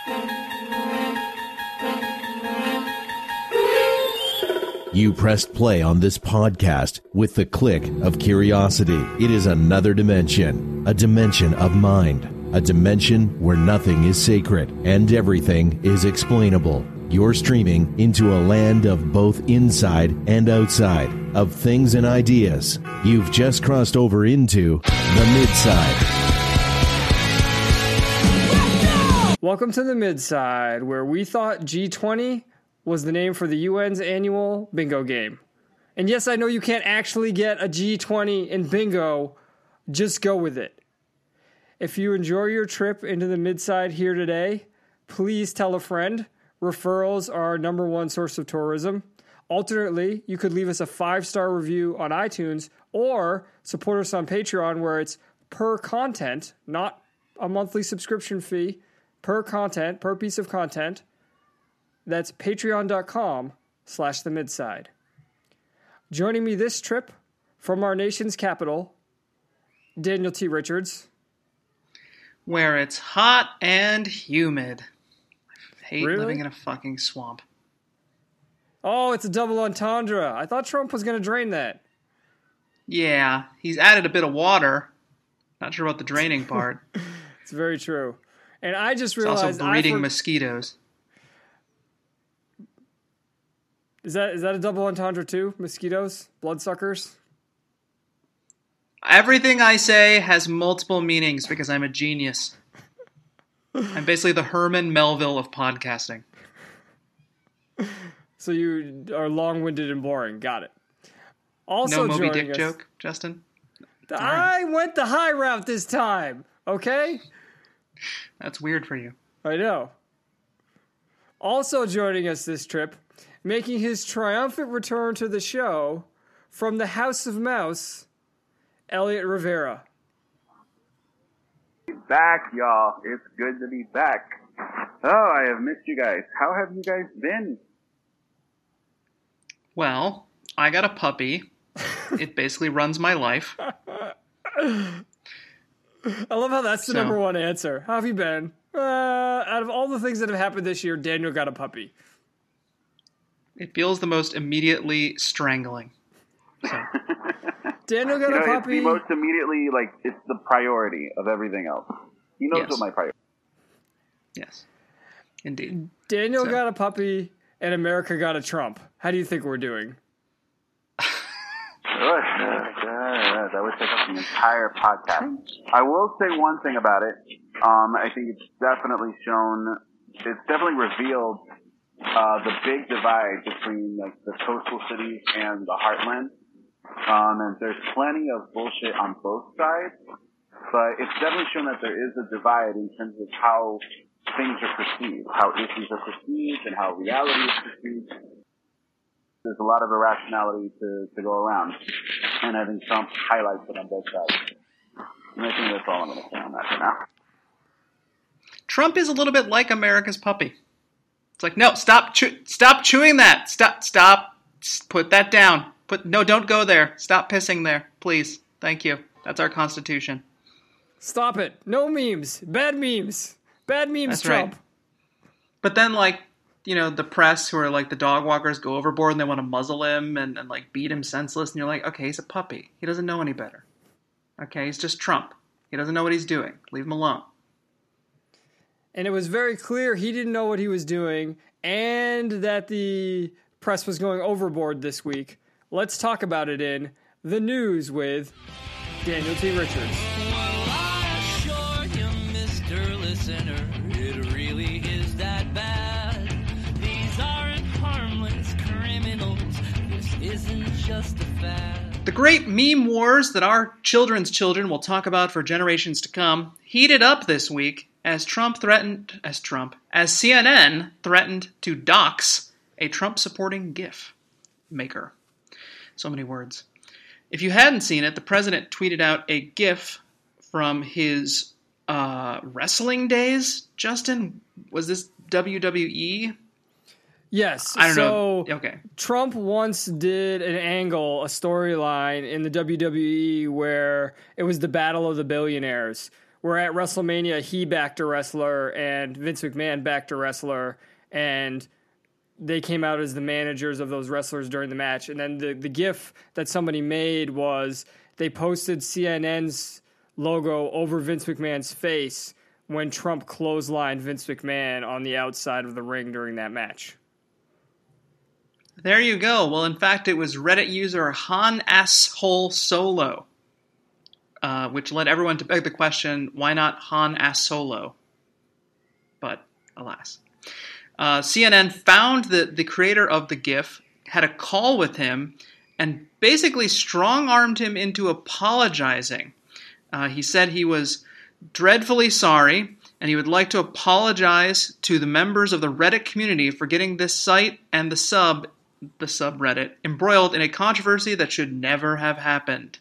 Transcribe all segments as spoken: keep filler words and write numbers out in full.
You pressed play on this podcast with the click of curiosity. It is another dimension, a dimension of mind, a dimension where nothing is sacred and everything is explainable. You're streaming into a land of both inside and outside, of things and ideas. You've just crossed over into the Midside. Welcome to the Midside, where we thought G twenty was the name for the U N's annual bingo game. And yes, I know you can't actually get a G twenty in bingo. Just go with it. If you enjoy your trip into the Midside here today, please tell a friend. Referrals are our number one source of tourism. Alternately, you could leave us a five-star review on iTunes or support us on Patreon, where it's per content, not a monthly subscription fee, per content, per piece of content. That's patreon.com slash the midside. Joining me this trip from our nation's capital, Daniel T. Richards. Where it's hot and humid. I hate Really? living in a fucking swamp. Oh, it's a double entendre. I thought Trump was going to drain that. Yeah, he's added a bit of water. Not sure about the draining part. It's very true. And I just It's realized... also breeding I for- mosquitoes. Is that is that a double entendre too? Mosquitoes? Bloodsuckers? Everything I say has multiple meanings because I'm a genius. I'm basically the Herman Melville of podcasting. So you are long-winded and boring. Got it. Also No Moby joining Dick us, joke, Justin? I went the high route this time, okay? That's weird for you. I know. Also joining us this trip, making his triumphant return to the show from the House of Mouse, Elliot Rivera. Back, y'all. It's good to be back. Oh, I have missed you guys. How have you guys been? Well, I got a puppy. It basically runs my life. I love how that's the So- number one answer. How have you been? Uh, out of all the things that have happened this year, Daniel got a puppy. It feels the most immediately strangling. So, Daniel got You know, a it's puppy. the most immediately, like, it's the priority of everything else. He knows Yes. what my priority yes. Indeed. Daniel So- got a puppy, and America got a Trump. How do you think we're doing? is. That would take up the entire podcast. I will say one thing about it. Um, I think it's definitely shown, it's definitely revealed uh, the big divide between, like, the coastal cities and the heartland. Um, and there's plenty of bullshit on both sides, but it's definitely shown that there is a divide in terms of how things are perceived, how issues are perceived, and how reality is perceived. There's a lot of irrationality to, to go around, and I think Trump highlights it on both sides. And I think that's all I'm going to say on that for now. Trump is a little bit like America's puppy. It's like, no, stop, chew- stop chewing that. Stop, stop, S- put that down. Put no, don't go there. Stop pissing there, please. Thank you. That's our Constitution. Stop it. No memes. Bad memes. Bad memes, That's Trump. right. But then, like, you know, the press who are like the dog walkers go overboard and they want to muzzle him and, and like beat him senseless. And you're like, okay, he's a puppy. He doesn't know any better. Okay, he's just Trump. He doesn't know what he's doing. Leave him alone. And it was very clear he didn't know what he was doing and that the press was going overboard this week. Let's talk about it in The News with Daniel T. Richards. Well, I assure you, Mister Listener, it really is that bad. These aren't harmless criminals. This isn't just a fad. The great meme wars that our children's children will talk about for generations to come heated up this week as Trump threatened, as Trump, as C N N threatened to dox a Trump-supporting GIF maker. So many words. If you hadn't seen it, the president tweeted out a GIF from his uh, wrestling days. Justin, was this W W E? Yes. I don't so know. Okay. Trump once did an angle, a storyline in the W W E where it was the Battle of the Billionaires, where at WrestleMania he backed a wrestler and Vince McMahon backed a wrestler, and they came out as the managers of those wrestlers during the match. And then the, the GIF that somebody made was they posted C N N's logo over Vince McMahon's face when Trump clotheslined Vince McMahon on the outside of the ring during that match. There you go. Well, in fact, it was Reddit user Han Asshole Solo, uh, which led everyone to beg the question, why not Han Ass Solo? But alas. Uh, C N N found that the creator of the GIF had a call with him and basically strong-armed him into apologizing. Uh, he said he was dreadfully sorry, and he would like to apologize to the members of the Reddit community for getting this site and the sub, the subreddit, embroiled in a controversy that should never have happened.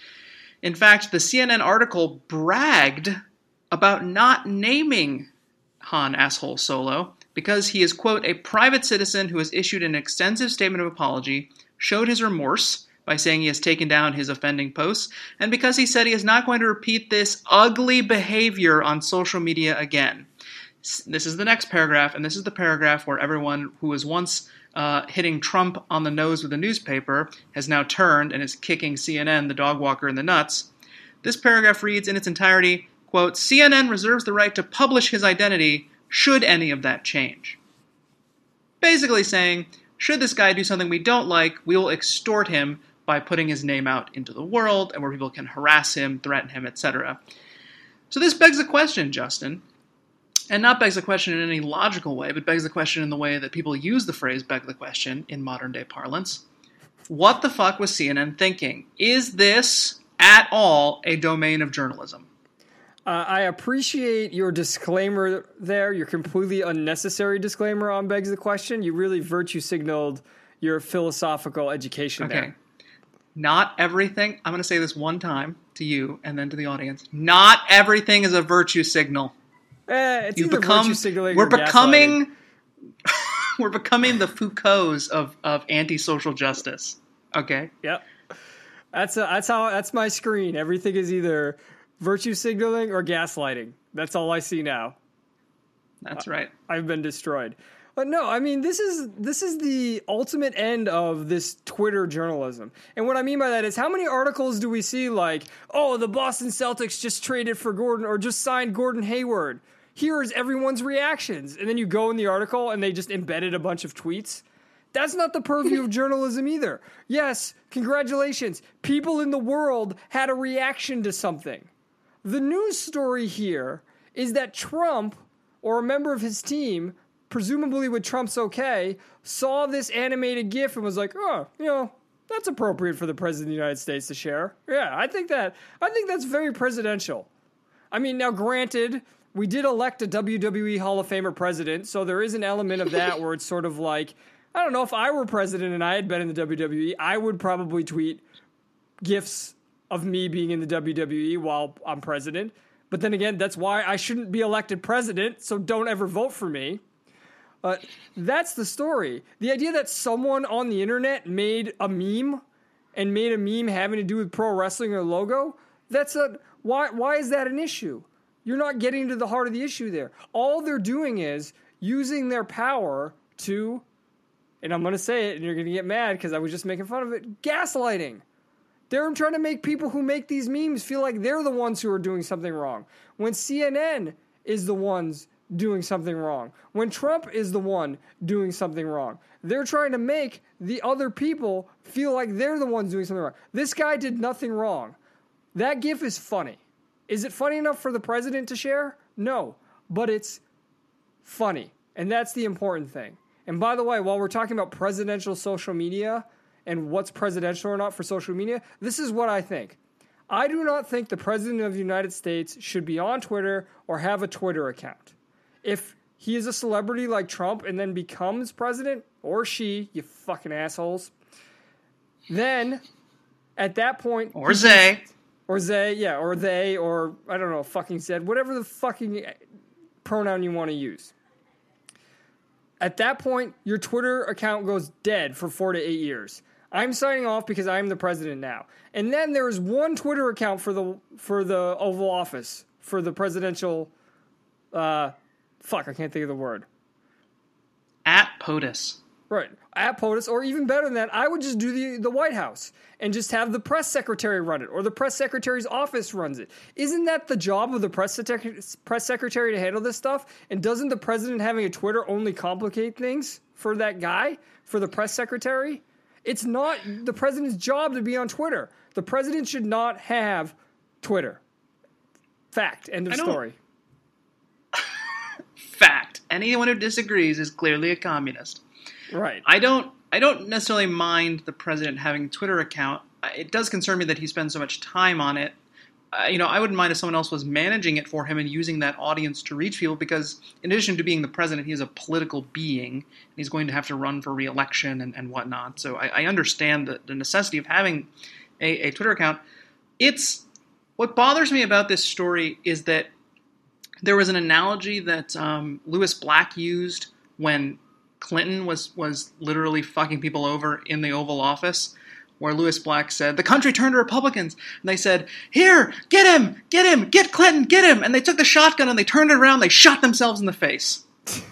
In fact, the C N N article bragged about not naming Han Asshole Solo because he is, quote, a private citizen who has issued an extensive statement of apology, showed his remorse by saying he has taken down his offending posts, and because he said he is not going to repeat this ugly behavior on social media again. This is the next paragraph, and this is the paragraph where everyone who was once uh, hitting Trump on the nose with a newspaper has now turned and is kicking C N N, the dog walker, in the nuts. This paragraph reads in its entirety, quote, C N N reserves the right to publish his identity should any of that change. Basically saying, should this guy do something we don't like, we will extort him by putting his name out into the world and where people can harass him, threaten him, et cetera. So this begs the question, Justin, and not begs the question in any logical way, but begs the question in the way that people use the phrase beg the question in modern-day parlance. What the fuck was C N N thinking? Is this at all a domain of journalism? Uh, I appreciate your disclaimer there, your completely unnecessary disclaimer on Begs the Question. You really virtue signaled your philosophical education Okay. there. Not everything, I'm going to say this one time to you and then to the audience. Not everything is a virtue signal. Eh, it's You either become, virtue signaling we're or gaslighting. becoming, we're becoming the Foucaults of, of anti-social justice. Okay? Yep. That's a, that's how that's my screen. Everything is either virtue signaling or gaslighting. That's all I see now. That's right. I've been destroyed. But no, I mean, this is this is the ultimate end of this Twitter journalism. And what I mean by that is, how many articles do we see like, oh, the Boston Celtics just traded for Gordon or just signed Gordon Hayward? Here is everyone's reactions. And then you go in the article and they just embedded a bunch of tweets. That's not the purview of journalism either. Yes, congratulations. People in the world had a reaction to something. The news story here is that Trump, or a member of his team, presumably with Trump's okay, saw this animated GIF and was like, oh, you know, that's appropriate for the President of the United States to share. Yeah, I think that, I think that's very presidential. I mean, now granted, we did elect a W W E Hall of Famer president, so there is an element of that where it's sort of like, I don't know, if I were president and I had been in the W W E, I would probably tweet GIFs of me being in the W W E while I'm president. But then again, that's why I shouldn't be elected president, so don't ever vote for me. Uh, that's the story. The idea that someone on the internet made a meme and made a meme having to do with pro wrestling or logo, that's a why why is that an issue? You're not getting to the heart of the issue there. All they're doing is using their power to, and I'm going to say it and you're going to get mad because I was just making fun of it, gaslighting. They're trying to make people who make these memes feel like they're the ones who are doing something wrong, when C N N is the ones doing something wrong, when Trump is the one doing something wrong. They're trying to make the other people feel like they're the ones doing something wrong. This guy did nothing wrong. That GIF is funny. Is it funny enough for the president to share? No, but it's funny, and that's the important thing. And by the way, while we're talking about presidential social media and what's presidential or not for social media, this is what I think. I do not think the President of the United States should be on Twitter or have a Twitter account. If he is a celebrity like Trump and then becomes president, or she, you fucking assholes, then at that point... Or they. Or they, yeah, or they, or I don't know, fucking said, whatever the fucking pronoun you want to use. At that point, your Twitter account goes dead for four to eight years. I'm signing off because I'm the president now. And then there is one Twitter account for the for the Oval Office for the presidential, uh, fuck, I can't think of the word. At POTUS. Right. At POTUS, or even better than that, I would just do the, the White House and just have the press secretary run it, or the press secretary's office runs it. Isn't that the job of the press, sec- press secretary to handle this stuff? And doesn't the president having a Twitter only complicate things for that guy, for the press secretary? It's not the president's job to be on Twitter. The president should not have Twitter. Fact. End of story. Fact. Anyone who disagrees is clearly a communist. Right. I don't I don't necessarily mind the president having a Twitter account. It does concern me that he spends so much time on it. Uh, you know, I wouldn't mind if someone else was managing it for him and using that audience to reach people, because in addition to being the president, he is a political being, and he's going to have to run for re-election and, and whatnot. So I, I understand the, the necessity of having a, a Twitter account. It's what bothers me about this story is that there was an analogy that um, Lewis Black used when Clinton was, was literally fucking people over in the Oval Office, where Lewis Black said, the country turned to Republicans, and they said, here, get him, get him, get Clinton, get him, and they took the shotgun and they turned it around, they shot themselves in the face.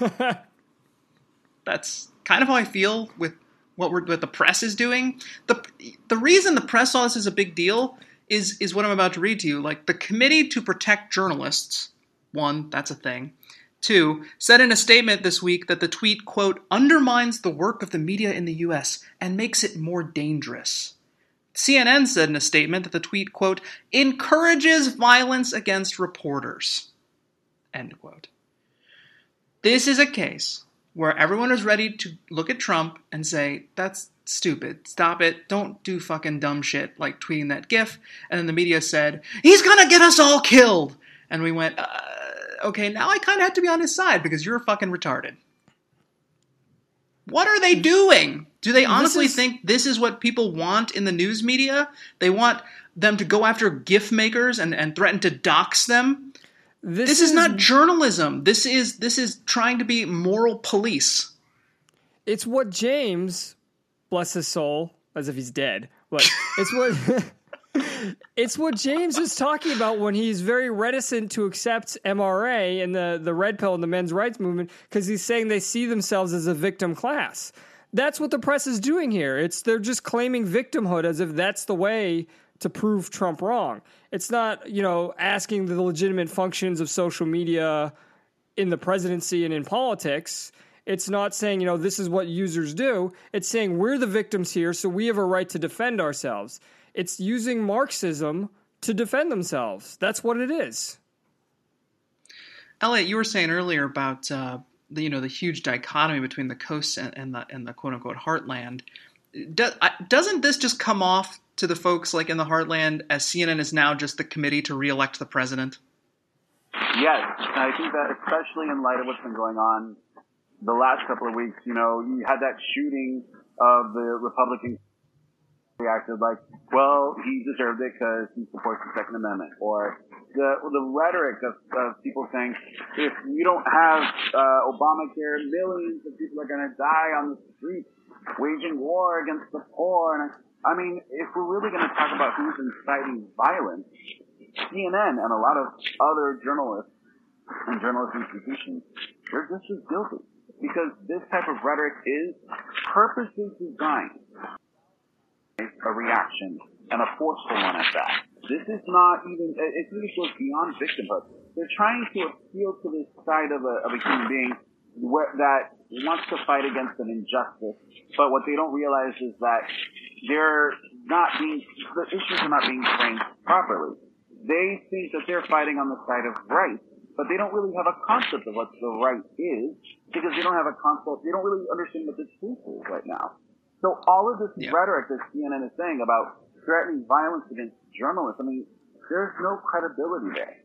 That's kind of how I feel with what we're, what the press is doing. The the reason the press saw this as a big deal is, is what I'm about to read to you. Like, the Committee to Protect Journalists, one, that's a thing, two, said in a statement this week that the tweet, quote, undermines the work of the media in the U S and makes it more dangerous. C N N said in a statement that the tweet, quote, encourages violence against reporters, end quote. This is a case where everyone is ready to look at Trump and say, that's stupid, stop it, don't do fucking dumb shit like tweeting that gif. And then the media said, he's gonna get us all killed. And we went, uh, okay, now I kind of have to be on his side because you're fucking retarded. What are they doing? Do they honestly is... think this is what people want in the news media? They want them to go after GIF makers and, and threaten to dox them? This, this is... is not journalism. This is this is trying to be moral police. It's what James, bless his soul, as if he's dead, but it's what... It's what James is talking about when he's very reticent to accept M R A and the, the red pill and the men's rights movement, because he's saying they see themselves as a victim class. That's what the press is doing here. It's they're just claiming victimhood as if that's the way to prove Trump wrong. It's not, you know, asking the legitimate functions of social media in the presidency and in politics. It's not saying, you know, this is what users do. It's saying we're the victims here, so we have a right to defend ourselves. It's using Marxism to defend themselves. That's what it is. Elliot, you were saying earlier about uh, the you know the huge dichotomy between the coasts and, and the and the quote unquote heartland. Do, uh, doesn't this just come off to the folks like in the heartland as C N N is now just the committee to re-elect the president? Yes, I think that especially in light of what's been going on the last couple of weeks. You know, you had that shooting of the Republican. Reacted like, well, he deserved it because he supports the Second Amendment, or the the rhetoric of, of people saying, if you don't have uh, Obamacare, millions of people are going to die on the streets, waging war against the poor. And I, I mean, if we're really going to talk about who's inciting violence, C N N and a lot of other journalists and journalist institutions, they're just as guilty, because this type of rhetoric is purposely designed a reaction, and a forceful one at that. This is not even, it really goes beyond victimhood. They're trying to appeal to this side of a, of a human being where, that wants to fight against an injustice, but what they don't realize is that they're not being, the issues are not being framed properly. They think that they're fighting on the side of right, but they don't really have a concept of what the right is, because they don't have a concept, they don't really understand what the truth is right now. So all of this yeah. rhetoric that C N N is saying about threatening violence against journalists, I mean, there's no credibility there.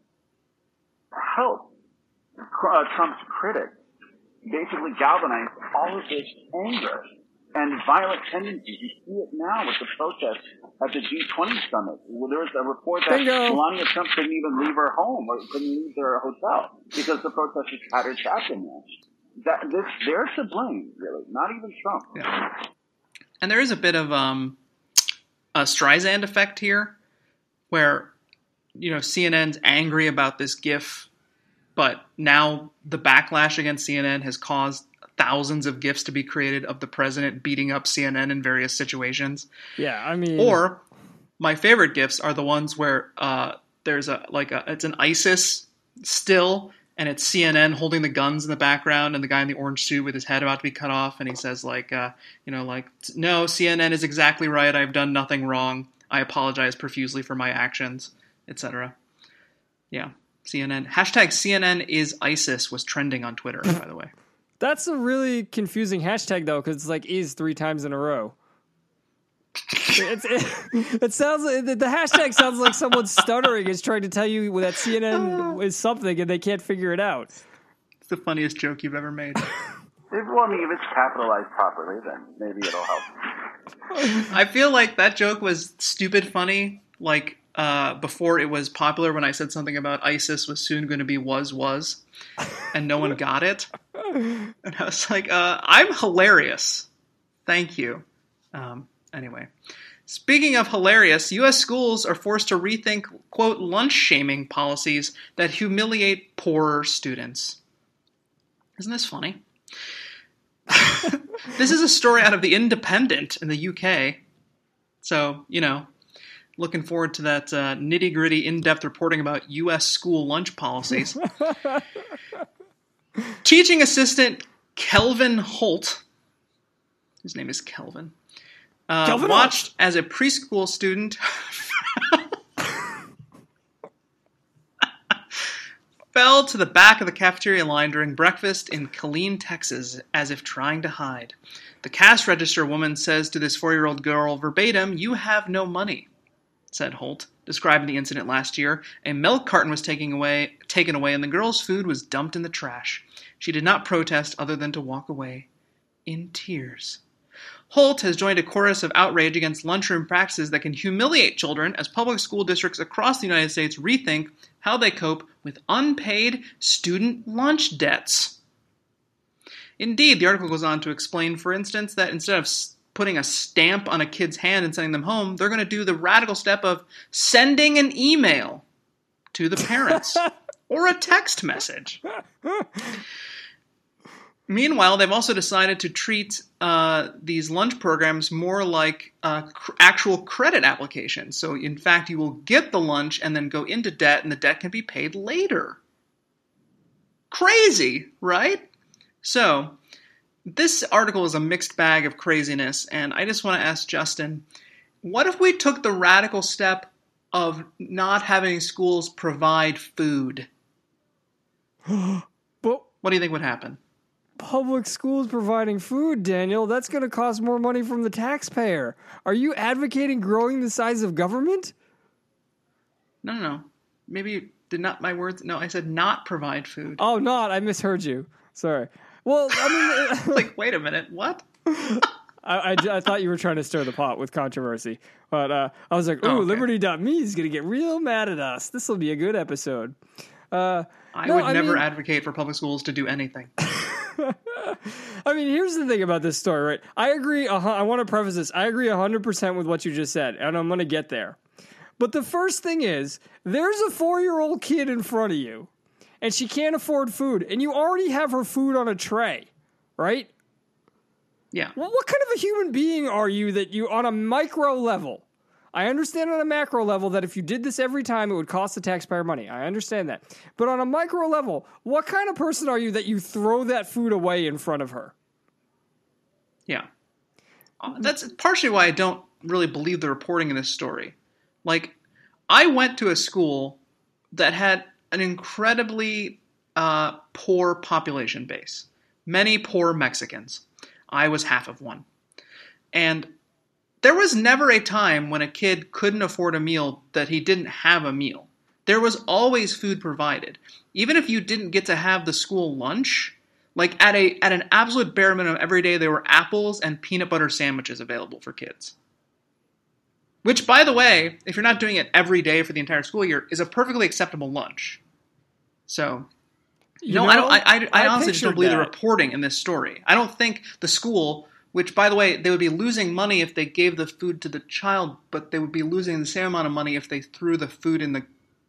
Help uh, Trump's critics basically galvanize all of this anger and violent tendencies. You see it now with the protests at the G twenty summit. Well, there was a report that Bingo. Melania Trump couldn't even leave her home or couldn't leave her hotel because the protesters had her trapped in there. That, this, they're to blame, really, not even Trump. Yeah. And there is a bit of um, a Streisand effect here, where you know, C N N's angry about this GIF, but now the backlash against C N N has caused thousands of GIFs to be created of the president beating up C N N in various situations. Yeah, I mean... Or, my favorite GIFs are the ones where uh, there's a, like a, it's an ISIS still, and it's C N N holding the guns in the background, and the guy in the orange suit with his head about to be cut off, and he says, like, uh, you know, like, no, C N N is exactly right, I've done nothing wrong, I apologize profusely for my actions, et cetera. Yeah, C N N. Hashtag C N N is ISIS was trending on Twitter, by the way. That's a really confusing hashtag, though, because it's like is three times in a row. It's, it, it sounds like the hashtag sounds like someone stuttering is trying to tell you that C N N is something and they can't figure it out. It's the funniest joke you've ever made. Well, I mean, if it's capitalized properly, then maybe it'll help. I feel like that joke was stupid funny, like uh, before it was popular when I said something about ISIS was soon going to be was was, and no one got it. And I was like, uh, I'm hilarious. Thank you. Um, anyway, speaking of hilarious, U S schools are forced to rethink, quote, lunch shaming policies that humiliate poorer students. Isn't this funny? This is a story out of The Independent in the U K. So, you know, looking forward to that uh, nitty-gritty, in-depth reporting about U S school lunch policies. Teaching assistant Kelvin Holt, his name is Kelvin, uh, Kelvin watched Holt. as a preschool student fell to the back of the cafeteria line during breakfast in Killeen, Texas, as if trying to hide. The cash register woman says to this four-year-old girl verbatim, "You have no money," said Holt, describing the incident last year. A milk carton was taken away, taken away, and the girl's food was dumped in the trash. She did not protest other than to walk away in tears. Holt has joined a chorus of outrage against lunchroom practices that can humiliate children as public school districts across the United States rethink how they cope with unpaid student lunch debts. Indeed, the article goes on to explain, for instance, that instead of putting a stamp on a kid's hand and sending them home, they're going to do the radical step of sending an email to the parents or a text message. Meanwhile, they've also decided to treat uh, these lunch programs more like uh, cr- actual credit applications. So, in fact, you will get the lunch and then go into debt, and the debt can be paid later. Crazy, right? So, this article is a mixed bag of craziness, and I just want to ask Justin, what if we took the radical step of not having schools provide food? But What do you think would happen? public schools providing food, Daniel, that's going to cost more money from the taxpayer. Are you advocating growing the size of government? No, no, no. Maybe did not my words. No, I said not provide food. Oh, not. I misheard you. Sorry. Well, I mean... Like, wait a minute. What? I, I, I thought you were trying to stir the pot with controversy. But uh, I was like, ooh, Oh, okay. Liberty dot me is going to get real mad at us. This will be a good episode. Uh, I no, would I never mean- advocate for public schools to do anything. I mean, here's the thing about this story, right? I agree. Uh, I want to preface this. I agree one hundred percent with what you just said, and I'm going to get there. But the first thing is, there's a four-year-old kid in front of you, and she can't afford food, and you already have her food on a tray, right? Yeah. Well, what kind of a human being are you that you, on a micro level, I understand on a macro level that if you did this every time, it would cost the taxpayer money. I understand that. But on a micro level, what kind of person are you that you throw that food away in front of her? Yeah. Uh, That's partially why I don't really believe the reporting in this story. Like, I went to a school that had an incredibly uh, poor population base. Many poor Mexicans. I was half of one. And there was never a time when a kid couldn't afford a meal that he didn't have a meal. There was always food provided. Even if you didn't get to have the school lunch, like at a at an absolute bare minimum every day there were apples and peanut butter sandwiches available for kids. Which, by the way, if you're not doing it every day for the entire school year, is a perfectly acceptable lunch. So, You no, know, I don't. I, I, I honestly just don't pictured believe the that. reporting in this story. I don't think the school, which, by the way, they would be losing money if they gave the food to the child, but they would be losing the same amount of money if they threw the food in the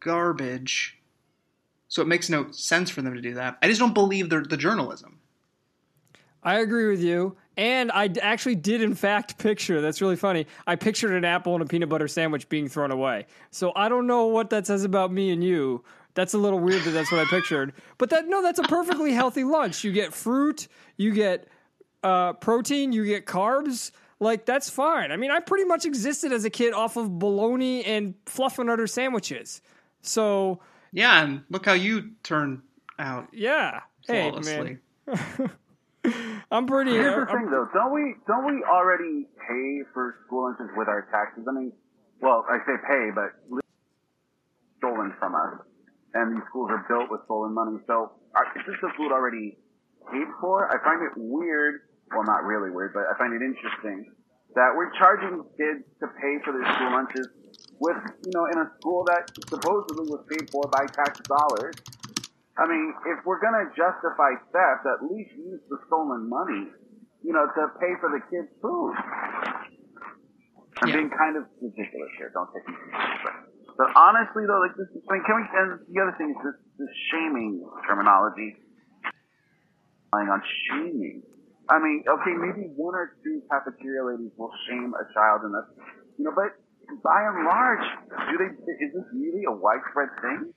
garbage. So it makes no sense for them to do that. I just don't believe the, the journalism. I agree with you. And I d- actually did, in fact, picture, that's really funny, I pictured an apple and a peanut butter sandwich being thrown away. So I don't know what that says about me and you. That's a little weird that that's what I pictured. But that no, that's a perfectly healthy lunch. You get fruit, you get uh, protein, you get carbs. Like, that's fine. I mean, I pretty much existed as a kid off of bologna and fluffernutter sandwiches. So... Yeah, and look how you turn out Yeah. Hey, flawlessly. man. I'm pretty... Here's the I'm, thing, though. Don't we don't we already pay for school lunches with our taxes? I mean, well, I say pay, but stolen from us, and these schools are built with stolen money. So, are, is this the food already paid for? I find it weird. Well, not really weird, but I find it interesting that we're charging kids to pay for their school lunches with, you know, in a school that supposedly was paid for by tax dollars. I mean, if we're going to justify theft, at least use the stolen money, you know, to pay for the kids' food. I'm Yeah. being kind of ridiculous here. Don't take me seriously. But honestly, though, like this, I mean, can we? And the other thing is this, this shaming terminology. Relying on shaming. I mean, okay, maybe one or two cafeteria ladies will shame a child, and that's, you know, but by and large, do they? Is this really a widespread thing?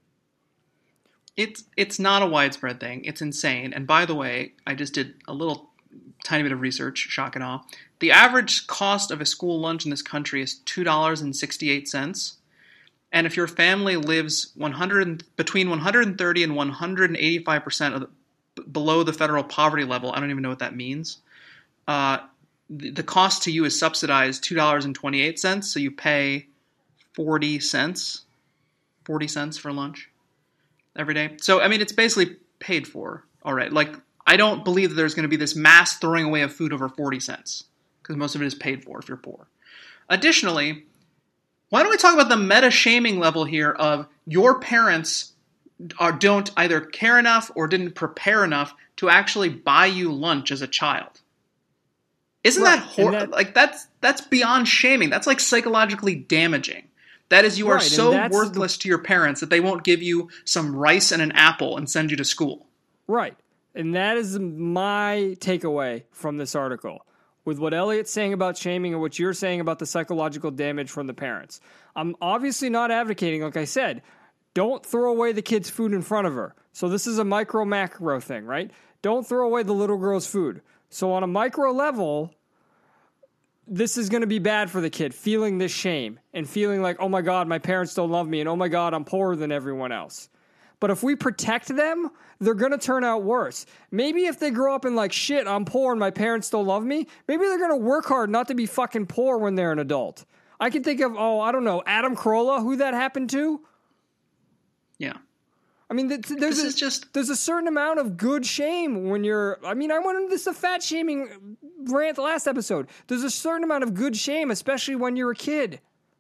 It's it's not a widespread thing. It's insane. And by the way, I just did a little tiny bit of research, shock and awe. The average cost of a school lunch in this country is two dollars and sixty-eight cents. And if your family lives one hundred between one hundred thirty and one hundred eighty-five percent of the, b- below the federal poverty level, I don't even know what that means. Uh, the, the cost to you is subsidized two dollars and twenty-eight cents, so you pay forty cents, forty cents for lunch every day. So, I mean, it's basically paid for. All right. Like, I don't believe that there's going to be this mass throwing away of food over forty cents, because most of it is paid for if you're poor. Additionally, why don't we talk about the meta-shaming level here of your parents are, don't either care enough or didn't prepare enough to actually buy you lunch as a child? Isn't Right, that hor- and that- like that's that's beyond shaming? That's like psychologically damaging. That is, you are Right, and so that's worthless to your parents that they won't give you some rice and an apple and send you to school. Right. And that is my takeaway from this article. With what Elliot's saying about shaming and what you're saying about the psychological damage from the parents. I'm obviously not advocating, like I said, don't throw away the kid's food in front of her. So this is a micro macro thing, right? Don't throw away the little girl's food. So on a micro level, this is going to be bad for the kid, feeling this shame and feeling like, oh my God, my parents don't love me, and oh my God, I'm poorer than everyone else. But if we protect them, they're going to turn out worse. Maybe if they grow up and like, shit, I'm poor and my parents don't love me, maybe they're going to work hard not to be fucking poor when they're an adult. I can think of, oh, I don't know, Adam Carolla, who that happened to. Yeah. I mean, there's, This a, is just- there's a certain amount of good shame when you're, I mean, I went into this a fat shaming rant last episode. There's a certain amount of good shame, especially when you're a kid.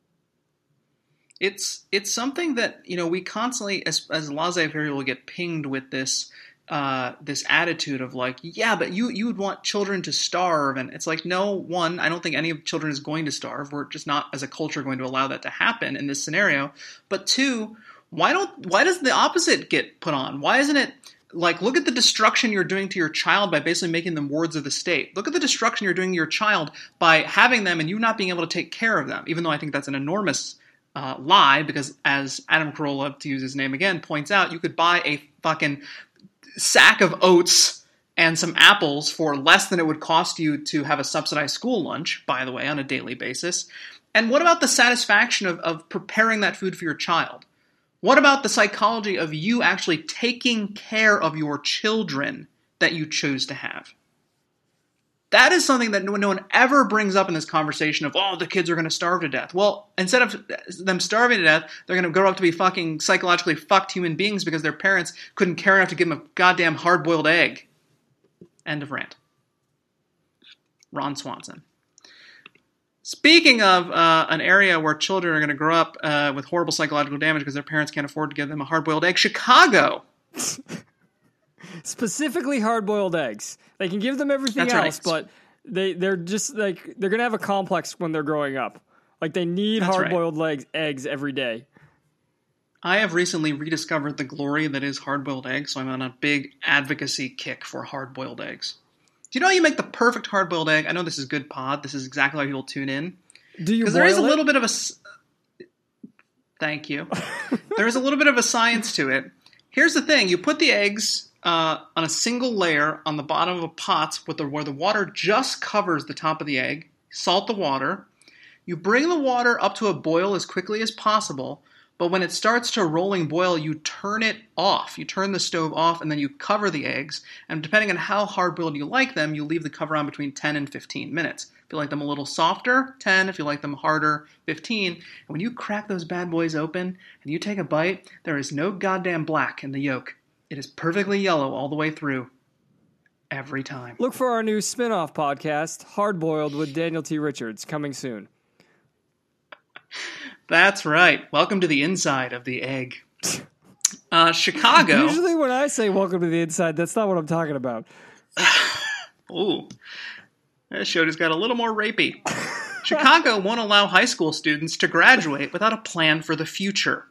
It's it's something that, you know, we constantly, as as laissez-faire people, get pinged with this uh, this attitude of like, yeah, but you you would want children to starve, and it's like, no, one, I don't think any of children is going to starve. We're just not, as a culture, going to allow that to happen in this scenario. But two, why don't why does the opposite get put on? Why isn't it like, look at the destruction you're doing to your child by basically making them wards of the state. Look at the destruction you're doing to your child by having them and you not being able to take care of them, even though I think that's an enormous Uh, lie, because as Adam Carolla, to use his name again, points out, you could buy a fucking sack of oats and some apples for less than it would cost you to have a subsidized school lunch, by the way, on a daily basis. And what about the satisfaction of, of preparing that food for your child? What about the psychology of you actually taking care of your children that you chose to have? That is something that no, no one ever brings up in this conversation of, oh, the kids are going to starve to death. Well, instead of them starving to death, they're going to grow up to be fucking psychologically fucked human beings because their parents couldn't care enough to give them a goddamn hard-boiled egg. End of rant. Ron Swanson. Speaking of uh, an area where children are going to grow up uh, with horrible psychological damage because their parents can't afford to give them a hard-boiled egg, Chicago. Specifically hard-boiled eggs. They can give them everything That's right. else, but they, they're just like, they're going to have a complex when they're growing up. Like they need That's right. hard-boiled legs, eggs every day. I have recently rediscovered the glory that is hard-boiled eggs, so I'm on a big advocacy kick for hard-boiled eggs. Do you know how you make the perfect hard-boiled egg? I know this is good pod. This is exactly why people tune in. Do you boil Because there is a it? little bit of a... Thank you. There is a little bit of a science to it. Here's the thing. You put the eggs uh, on a single layer on the bottom of a pot with the, where the water just covers the top of the egg. Salt the water. You bring the water up to a boil as quickly as possible, but when it starts to rolling boil, you turn it off. You turn the stove off, and then you cover the eggs. And depending on how hard-boiled you like them, you leave the cover on between ten and fifteen minutes. If you like them a little softer, ten. If you like them harder, fifteen. And when you crack those bad boys open and you take a bite, there is no goddamn black in the yolk. It is perfectly yellow all the way through. Every time. Look for our new spin-off podcast, Hard Boiled with Daniel T. Richards, coming soon. That's right. Welcome to the inside of the egg. Uh, Chicago. Usually when I say welcome to the inside, that's not what I'm talking about. Ooh. This show just got a little more rapey. Chicago won't allow high school students to graduate without a plan for the future.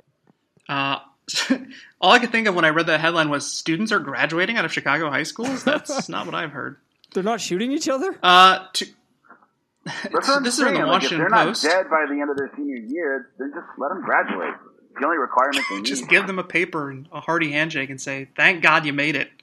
Uh, all I could think of when I read that headline was, students are graduating out of Chicago high schools? That's not what I've heard. They're not shooting each other? Uh, to, That's what I'm this is in saying. the Like, if Washington they're not Post. dead by the end of their senior year, then just let them graduate. The only requirement they need. Just give them a paper and a hearty handshake and say, thank God you made it.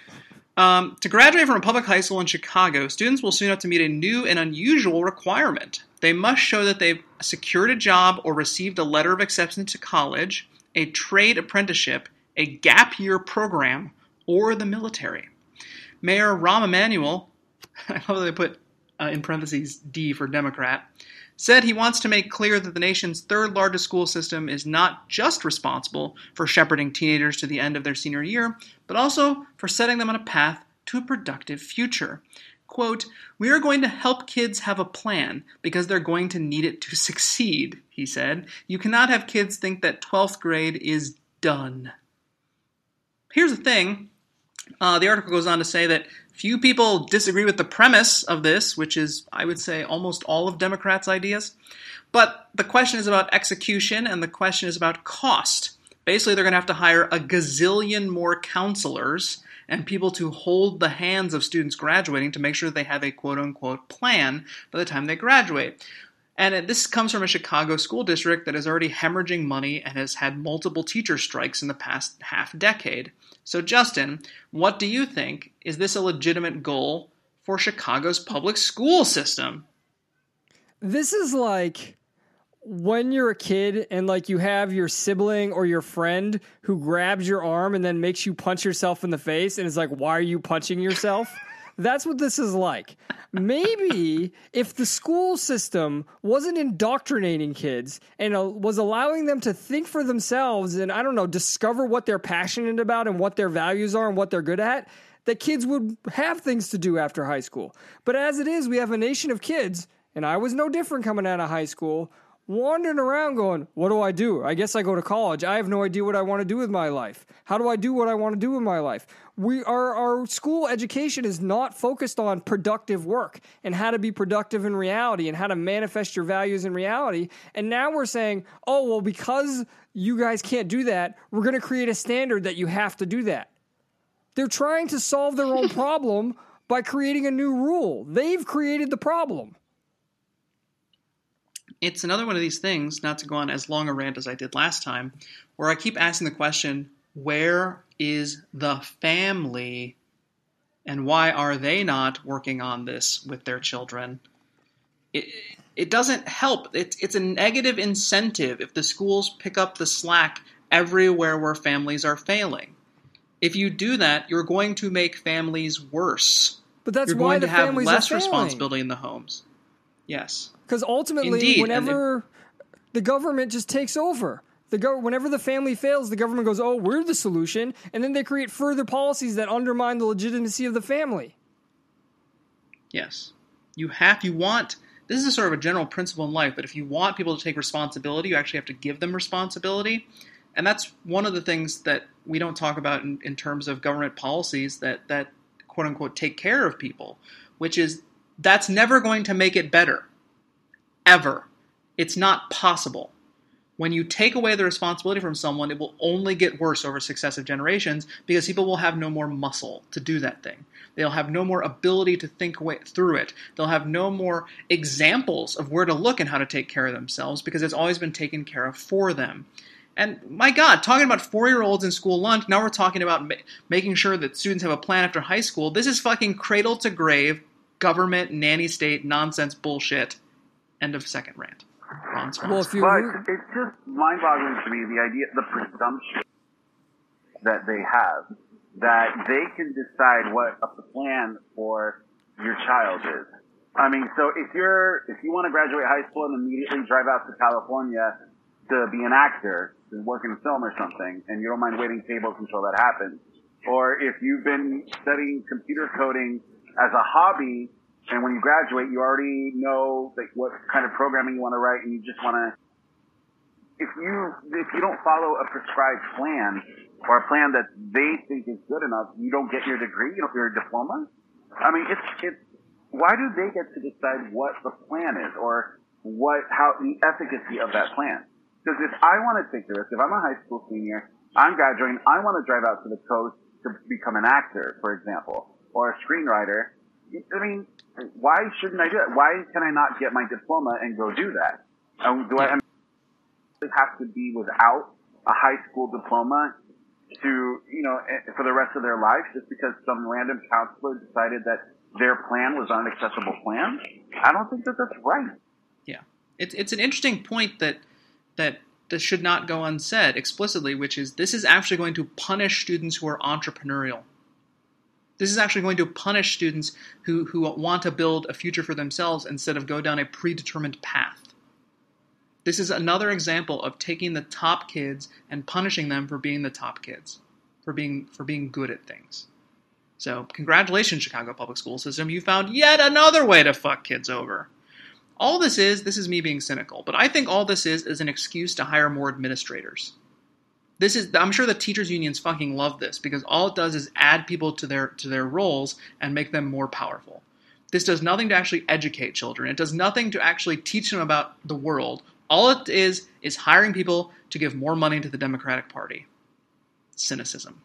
Um, to graduate from a public high school in Chicago, students will soon have to meet a new and unusual requirement. They must show that they've secured a job or received a letter of acceptance to college, a trade apprenticeship, a gap year program, or the military. Mayor Rahm Emanuel, I love that they put uh, in parentheses D for Democrat, said he wants to make clear that the nation's third largest school system is not just responsible for shepherding teenagers to the end of their senior year, but also for setting them on a path to a productive future. Quote, "We are going to help kids have a plan because they're going to need it to succeed," he said. "You cannot have kids think that twelfth grade is done." Here's the thing. Uh, the article goes on to say that few people disagree with the premise of this, which is, I would say, almost all of Democrats' ideas. But the question is about execution, and the question is about cost. Basically, they're going to have to hire a gazillion more counselors and people to hold the hands of students graduating to make sure that they have a quote-unquote plan by the time they graduate. And this comes from a Chicago school district that is already hemorrhaging money and has had multiple teacher strikes in the past half decade. So, Justin, what do you think? Is this a legitimate goal for Chicago's public school system? This is like when you're a kid and like you have your sibling or your friend who grabs your arm and then makes you punch yourself in the face and is like, why are you punching yourself? That's what this is like. Maybe if the school system wasn't indoctrinating kids and uh, was allowing them to think for themselves and, I don't know, discover what they're passionate about and what their values are and what they're good at, that kids would have things to do after high school. But as it is, we have a nation of kids, and I was no different coming out of high school, wandering around going, what do I do? I guess I go to college. I have no idea what I want to do with my life. How do I do what I want to do with my life? We our, our school education is not focused on productive work and how to be productive in reality and how to manifest your values in reality. And now we're saying, oh, well, because you guys can't do that, we're going to create a standard that you have to do that. They're trying to solve their own problem by creating a new rule. They've created the problem. It's another one of these things, not to go on as long a rant as I did last time, where I keep asking the question, where is the family and why are they not working on this with their children? It, it doesn't help. It's, it's a negative incentive if the schools pick up the slack everywhere where families are failing. If you do that, you're going to make families worse. But that's you're why going the to have families less are failing. responsibility in the homes. Yes. Because ultimately, Indeed, whenever the government just takes over, the go- whenever the family fails, the government goes, oh, we're the solution, and then they create further policies that undermine the legitimacy of the family. Yes. You have, you want, this is sort of a general principle in life, but if you want people to take responsibility, you actually have to give them responsibility. And that's one of the things that we don't talk about in, in terms of government policies that, that quote unquote take care of people, which is that's never going to make it better. Ever. It's not possible. When you take away the responsibility from someone, it will only get worse over successive generations because people will have no more muscle to do that thing. They'll have no more ability to think way through it. They'll have no more examples of where to look and how to take care of themselves because it's always been taken care of for them. And my God, talking about four-year-olds in school lunch, now we're talking about ma- making sure that students have a plan after high school. This is fucking cradle-to-grave, government, nanny state, nonsense bullshit. End of second rant. Well, if you But it's just mind-boggling to me, the idea, the presumption that they have, that they can decide what a plan for your child is. I mean, so if you're, if you want to graduate high school and immediately drive out to California to be an actor, to work in film or something, and you don't mind waiting tables until that happens, or if you've been studying computer coding as a hobby, and when you graduate, you already know like what kind of programming you want to write, and you just want to. If you if you don't follow a prescribed plan or a plan that they think is good enough, you don't get your degree, you don't get your diploma. I mean, it's it's why do they get to decide what the plan is or what how the efficacy of that plan? Because if I want to take the risk, if I'm a high school senior, I'm graduating, I want to drive out to the coast to become an actor, for example, or a screenwriter. I mean, why shouldn't I do that? Why can I not get my diploma and go do that? Um, do I, I mean, have to be without a high school diploma to, you know, for the rest of their life just because some random counselor decided that their plan was an unacceptable plan? I don't think that that's right. Yeah. It's it's an interesting point that that this should not go unsaid explicitly, which is this is actually going to punish students who are entrepreneurial. This is actually going to punish students who, who want to build a future for themselves instead of go down a predetermined path. This is another example of taking the top kids and punishing them for being the top kids, for being for being good at things. So congratulations, Chicago Public School System. You found yet another way to fuck kids over. All this is, this is me being cynical, but I think all this is is an excuse to hire more administrators. This is, I'm sure the teachers' unions fucking love this because all it does is add people to their to their roles and make them more powerful. This does nothing to actually educate children. It does nothing to actually teach them about the world. All it is is hiring people to give more money to the Democratic Party. Cynicism.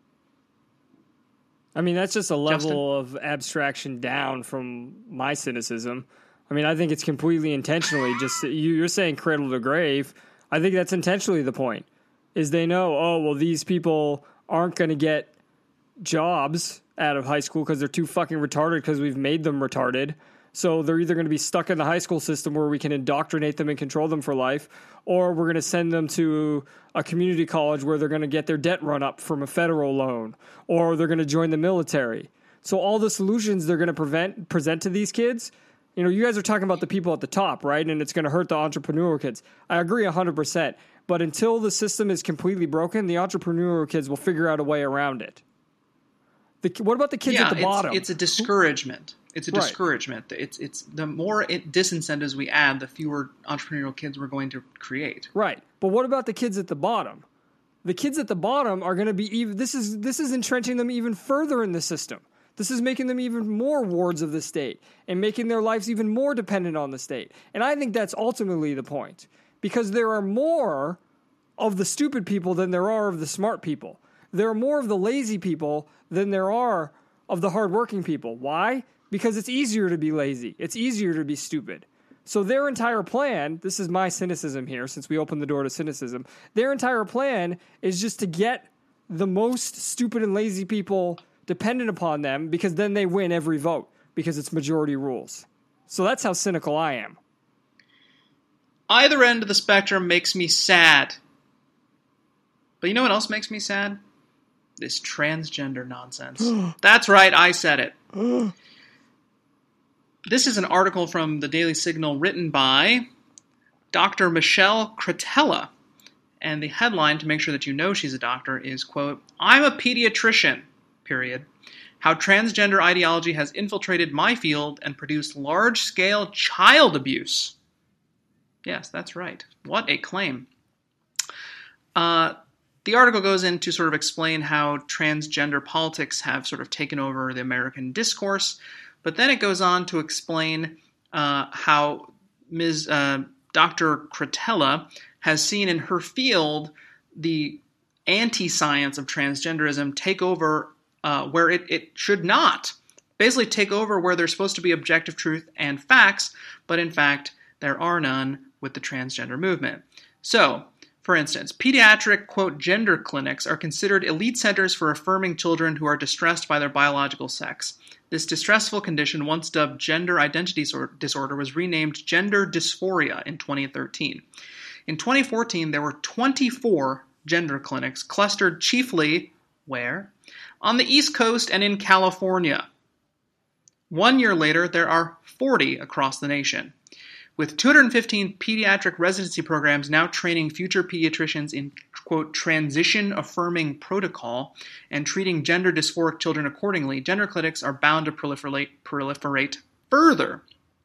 I mean, that's just a level Justin? of abstraction down from my cynicism. I mean, I think it's completely intentionally just, you, you're saying cradle to grave. I think that's intentionally the point. Is they know, oh, well, these people aren't going to get jobs out of high school because they're too fucking retarded because we've made them retarded. So they're either going to be stuck in the high school system where we can indoctrinate them and control them for life, or we're going to send them to a community college where they're going to get their debt run up from a federal loan, or they're going to join the military. So all the solutions they're going to prevent present to these kids, you know, you guys are talking about the people at the top, right? And it's going to hurt the entrepreneurial kids. I agree one hundred percent. But until the system is completely broken, the entrepreneurial kids will figure out a way around it. The, what about the kids yeah, at the it's, bottom? It's a discouragement. It's a Right. discouragement. It's it's the more it, disincentives we add, the fewer entrepreneurial kids we're going to create. Right. But what about the kids at the bottom? The kids at the bottom are going to be even. This is this is entrenching them even further in the system. This is making them even more wards of the state and making their lives even more dependent on the state. And I think that's ultimately the point. Because there are more of the stupid people than there are of the smart people. There are more of the lazy people than there are of the hardworking people. Why? Because it's easier to be lazy. It's easier to be stupid. So their entire plan, this is my cynicism here, since we opened the door to cynicism, their entire plan is just to get the most stupid and lazy people dependent upon them, because then they win every vote, because it's majority rules. So that's how cynical I am. Either end of the spectrum makes me sad. But you know what else makes me sad? This transgender nonsense. That's right, I said it. This is an article from the Daily Signal written by Doctor Michelle Cretella. And the headline, to make sure that you know she's a doctor, is, quote, "I'm a pediatrician, period. How transgender ideology has infiltrated my field and produced large-scale child abuse." Yes, that's right. What a claim. Uh, the article goes in to sort of explain how transgender politics have sort of taken over the American discourse, but then it goes on to explain uh, how Miz Uh, Doctor Cretella has seen in her field the anti-science of transgenderism take over uh, where it, it should not. Basically take over where there's supposed to be objective truth and facts, but in fact, there are none with the transgender movement. So, for instance, pediatric, quote, gender clinics are considered elite centers for affirming children who are distressed by their biological sex. This distressful condition, once dubbed gender identity disorder, was renamed gender dysphoria in twenty thirteen. In twenty fourteen, there were twenty-four gender clinics clustered chiefly, where? On the East Coast and in California. One year later, there are forty across the nation, with two hundred fifteen pediatric residency programs now training future pediatricians in, quote, transition-affirming protocol and treating gender dysphoric children accordingly. Gender clinics are bound to proliferate, proliferate further.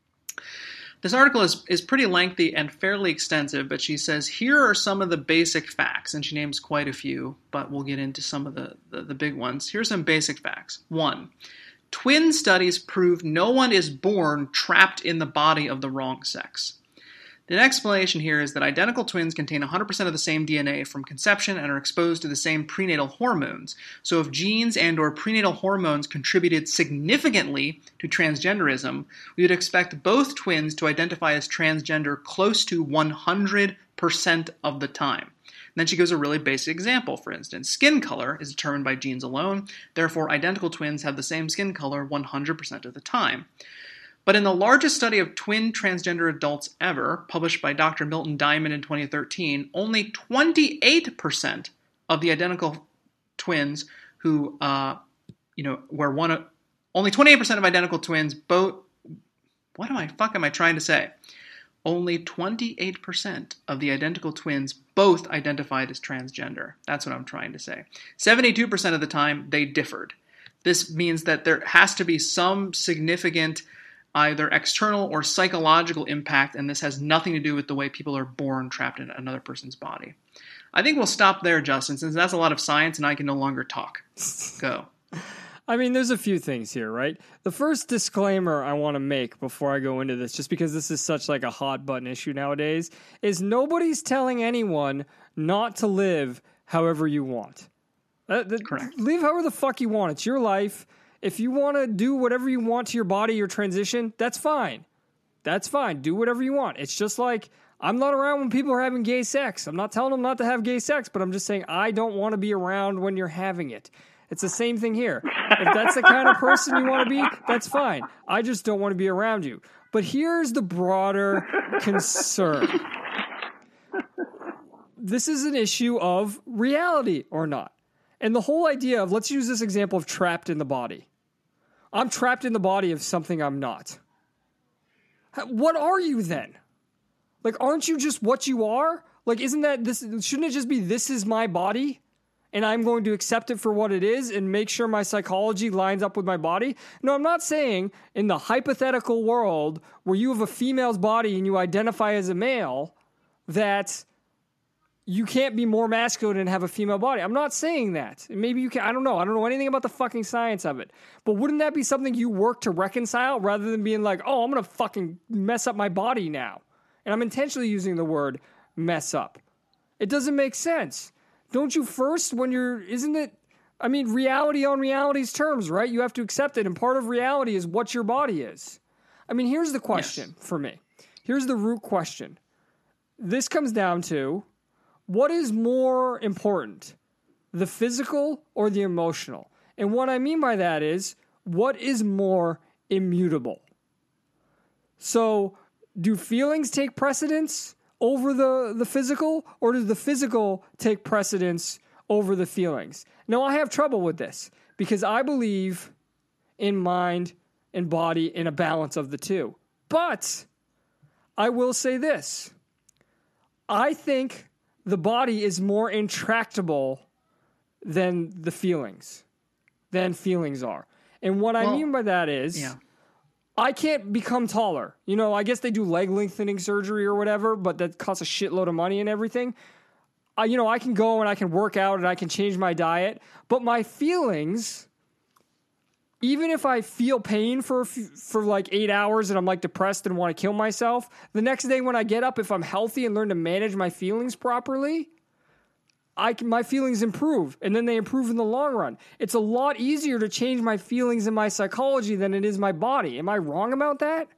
This article is, is pretty lengthy and fairly extensive, but she says, here are some of the basic facts, and she names quite a few, but we'll get into some of the, the, the big ones. Here's some basic facts. One, twin studies prove no one is born trapped in the body of the wrong sex. The explanation here is that identical twins contain one hundred percent of the same D N A from conception and are exposed to the same prenatal hormones. So if genes and or prenatal hormones contributed significantly to transgenderism, we would expect both twins to identify as transgender close to one hundred percent of the time. And then she gives a really basic example. For instance, skin color is determined by genes alone. Therefore, identical twins have the same skin color one hundred percent of the time. But in the largest study of twin transgender adults ever, published by Doctor Milton Diamond in twenty thirteen, only twenty-eight percent of the identical twins who, uh, you know, where one, only twenty-eight percent of identical twins both, what am I, fuck am I trying to say? Only twenty-eight percent of the identical twins both identified as transgender. That's what I'm trying to say. seventy-two percent of the time, they differed. This means that there has to be some significant either external or psychological impact, and this has nothing to do with the way people are born trapped in another person's body. I think we'll stop there, Justin, since that's a lot of science and I can no longer talk. Go. I mean, there's a few things here, right? The first disclaimer I want to make before I go into this, just because this is such like a hot button issue nowadays, is nobody's telling anyone not to live however you want. Uh, the, Correct. Live however the fuck you want. It's your life. If you want to do whatever you want to your body, your transition, that's fine. That's fine. Do whatever you want. It's just like, I'm not around when people are having gay sex. I'm not telling them not to have gay sex, but I'm just saying I don't want to be around when you're having it. It's the same thing here. If that's the kind of person you want to be, that's fine. I just don't want to be around you. But here's the broader concern. This is an issue of reality or not. And the whole idea of, let's use this example of trapped in the body. I'm trapped in the body of something I'm not. What are you then? Like, aren't you just what you are? Like, isn't that this? Shouldn't it just be, this is my body, and I'm going to accept it for what it is and make sure my psychology lines up with my body? No, I'm not saying in the hypothetical world where you have a female's body and you identify as a male that you can't be more masculine and have a female body. I'm not saying that. Maybe you can. I don't know. I don't know anything about the fucking science of it. But wouldn't that be something you work to reconcile rather than being like, oh, I'm going to fucking mess up my body now? And I'm intentionally using the word mess up. It doesn't make sense. Don't you first, when you're, isn't it, I mean, reality on reality's terms, right? You have to accept it. And part of reality is what your body is. I mean, here's the question yes. for me. Here's the root question. This comes down to, what is more important, the physical or the emotional? And what I mean by that is, what is more immutable? So, do feelings take precedence over the, the physical, or does the physical take precedence over the feelings? Now, I have trouble with this, because I believe in mind and body in a balance of the two. But, I will say this. I think the body is more intractable than the feelings, than feelings are. And what well, I mean by that is, yeah. I can't become taller. You know, I guess they do leg lengthening surgery or whatever, but that costs a shitload of money and everything. I, you know, I can go and I can work out and I can change my diet, but my feelings even if I feel pain for a few, for like eight hours and I'm like depressed and want to kill myself, the next day when I get up, if I'm healthy and learn to manage my feelings properly, I can, my feelings improve, and then they improve in the long run. It's a lot easier to change my feelings and my psychology than it is my body. Am I wrong about that?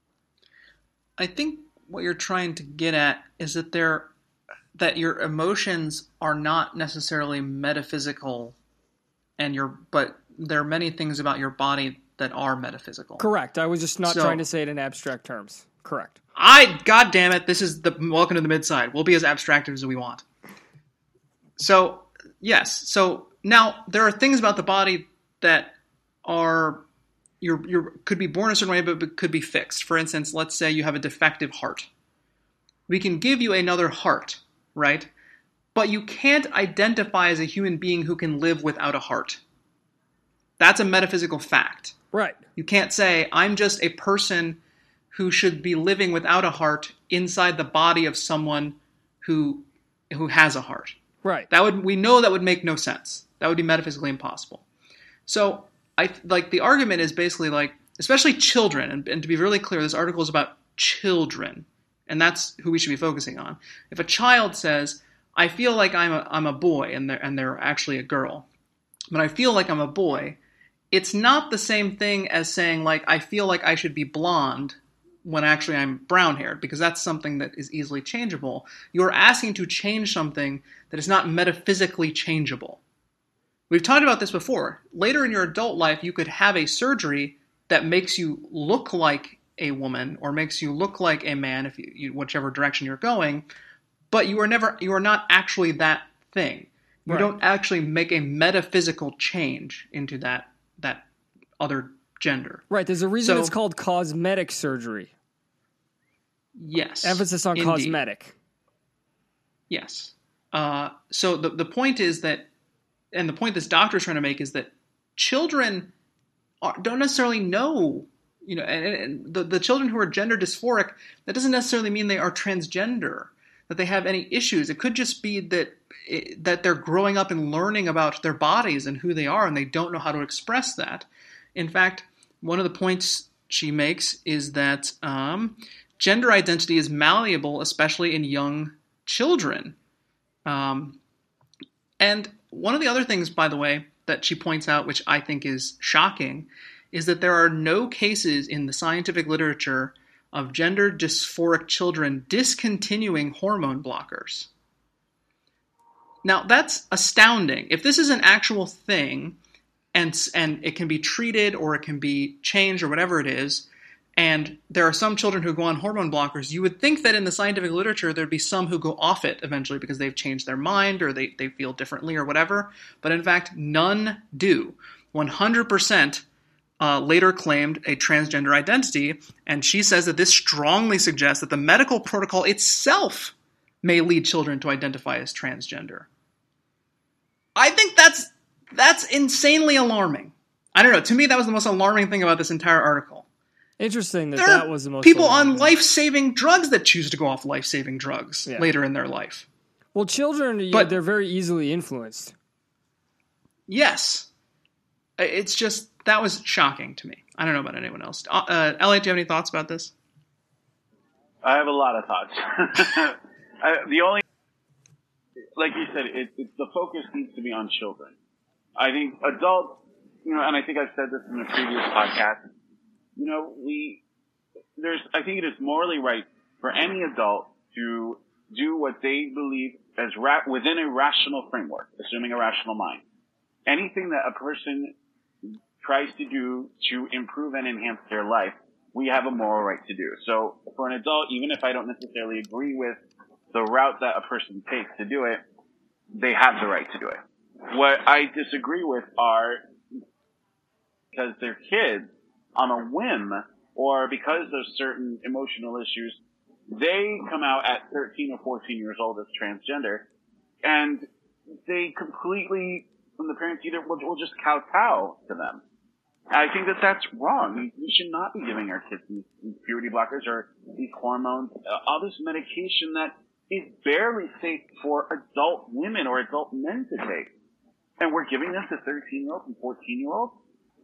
I think what you're trying to get at is that they're, that your emotions are not necessarily metaphysical, and your but there are many things about your body that are metaphysical. Correct. I was just not So- trying to say it in abstract terms. Correct. I, God damn it, this is the welcome to the mid-side. We'll be as abstractive as we want. So, yes. So now there are things about the body that are, you're, you're, could be born a certain way, but, but could be fixed. For instance, let's say you have a defective heart. We can give you another heart, right? But you can't identify as a human being who can live without a heart. That's a metaphysical fact. Right. You can't say, I'm just a person who should be living without a heart inside the body of someone who who has a heart. Right. That would we know that would make no sense. That would be metaphysically impossible. So I like the argument is basically like, especially children, and, and to be really clear, this article is about children, and that's who we should be focusing on. If a child says, I feel like I'm a I'm a boy, and they're and they're actually a girl, but I feel like I'm a boy, it's not the same thing as saying like I feel like I should be blonde when actually I'm brown haired, because that's something that is easily changeable. You're asking to change something that is not metaphysically changeable. We've talked about this before. Later in your adult life, you could have a surgery that makes you look like a woman or makes you look like a man, if you, you whichever direction you're going, but you are never, you are not actually that thing. You Right. don't actually make a metaphysical change into that that other gender. Right. There's a reason So- it's called cosmetic surgery. Yes. Emphasis on indeed. cosmetic. Yes. Uh, so the, the point is that, and the point this doctor is trying to make is that children are, don't necessarily know, you know, and, and the, the children who are gender dysphoric, that doesn't necessarily mean they are transgender, that they have any issues. It could just be that it, that they're growing up and learning about their bodies and who they are, and they don't know how to express that. In fact, one of the points she makes is that um, gender identity is malleable, especially in young children. Um, and one of the other things, by the way, that she points out, which I think is shocking, is that there are no cases in the scientific literature of gender dysphoric children discontinuing hormone blockers. Now, that's astounding. If this is an actual thing, and and it can be treated or it can be changed or whatever it is, and there are some children who go on hormone blockers, you would think that in the scientific literature there'd be some who go off it eventually because they've changed their mind or they, they feel differently or whatever. But in fact, none do. one hundred percent uh, later claimed a transgender identity, and she says that this strongly suggests that the medical protocol itself may lead children to identify as transgender. I think that's that's insanely alarming. I don't know. To me, that was the most alarming thing about this entire article. Interesting that There that are was the most people alarming on thing. life-saving drugs that choose to go off life-saving drugs Yeah. later in their life. Well, children, yeah, But- they're very easily influenced. Yes. It's just, that was shocking to me. I don't know about anyone else. Uh, uh, Elliot, do you have any thoughts about this? I have a lot of thoughts. I, the only, like you said, it, it, the focus needs to be on children. I think adults, you know, and I think I've said this in a previous podcast, you know, we, there's, I think it is morally right for any adult to do what they believe as ra- within a rational framework, assuming a rational mind. Anything that a person tries to do to improve and enhance their life, we have a moral right to do. So for an adult, even if I don't necessarily agree with the route that a person takes to do it, they have the right to do it. What I disagree with are because they're kids on a whim or because of certain emotional issues, they come out at thirteen or fourteen years old as transgender, and they completely, from the parents either, will, will just kowtow to them. I think that that's wrong. We, we should not be giving our kids these, these puberty blockers or these hormones, uh, all this medication that is barely safe for adult women or adult men to take. And we're giving them to thirteen-year-olds and fourteen-year-olds.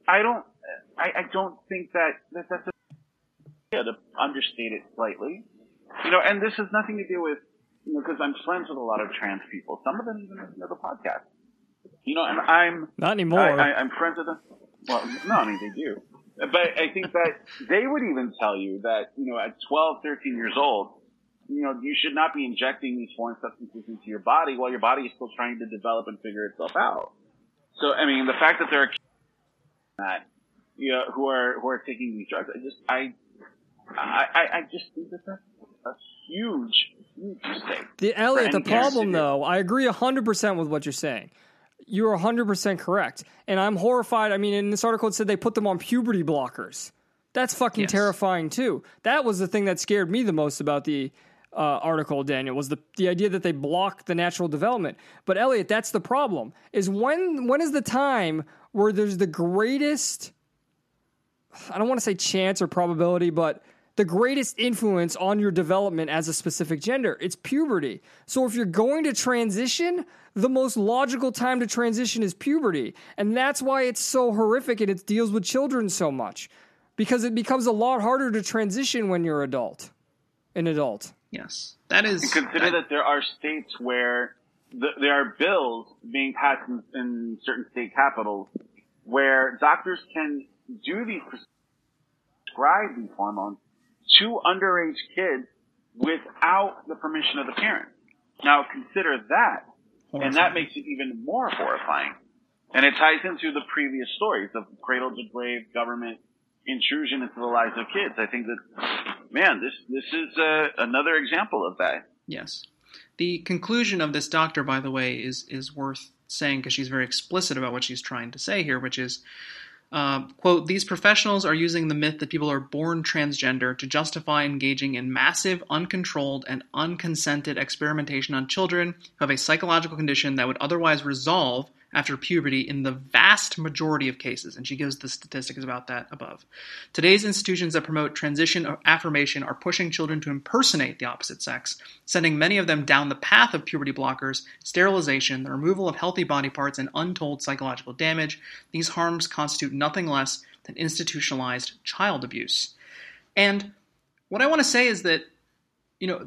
I don't, I, I don't think that, that that's a, yeah, to understate it slightly. You know, and this has nothing to do with, you know, because I'm friends with a lot of trans people. Some of them even listen to the podcast. You know, and I'm Not anymore. I, I, I'm friends with them. Well, no, I mean they do, but I think that they would even tell you that, you know, at twelve, thirteen years old, you know, you should not be injecting these foreign substances into your body while your body is still trying to develop and figure itself out. So, I mean, the fact that there are kids that, you know, who are who are taking these drugs, I just, I, I, I just think that that's a huge, huge mistake. The Elliot, the any parent problem to do. though, I agree one hundred percent with what you're saying. You're one hundred percent correct. And I'm horrified. I mean, in this article it said they put them on puberty blockers. That's fucking Yes. terrifying too. That was the thing that scared me the most about the uh, article, Daniel, was the the idea that they block the natural development. But Elliot, that's the problem. Is when when is the time where there's the greatest, I don't want to say chance or probability, but the greatest influence on your development as a specific gender? It's puberty. So if you're going to transition, the most logical time to transition is puberty. And that's why it's so horrific and it deals with children so much. Because it becomes a lot harder to transition when you're adult, an adult. Yes, that is. And consider that there are states where the, there are bills being passed in, in certain state capitals where doctors can do these, prescribe these hormones to underage kids without the permission of the parents. Now consider that, horrifying. And that makes it even more horrifying. And it ties into the previous stories of cradle to grave government intrusion into the lives of kids. I think that, man, this this is uh, another example of that. Yes. The conclusion of this doctor, by the way, is is worth saying because she's very explicit about what she's trying to say here, which is, uh, quote, these professionals are using the myth that people are born transgender to justify engaging in massive, uncontrolled, and unconsented experimentation on children who have a psychological condition that would otherwise resolve after puberty in the vast majority of cases, and she gives the statistics about that above. Today's institutions that promote transition or affirmation are pushing children to impersonate the opposite sex, sending many of them down the path of puberty blockers, sterilization, the removal of healthy body parts, and untold psychological damage. These harms constitute nothing less than institutionalized child abuse. And what I want to say is that, you know,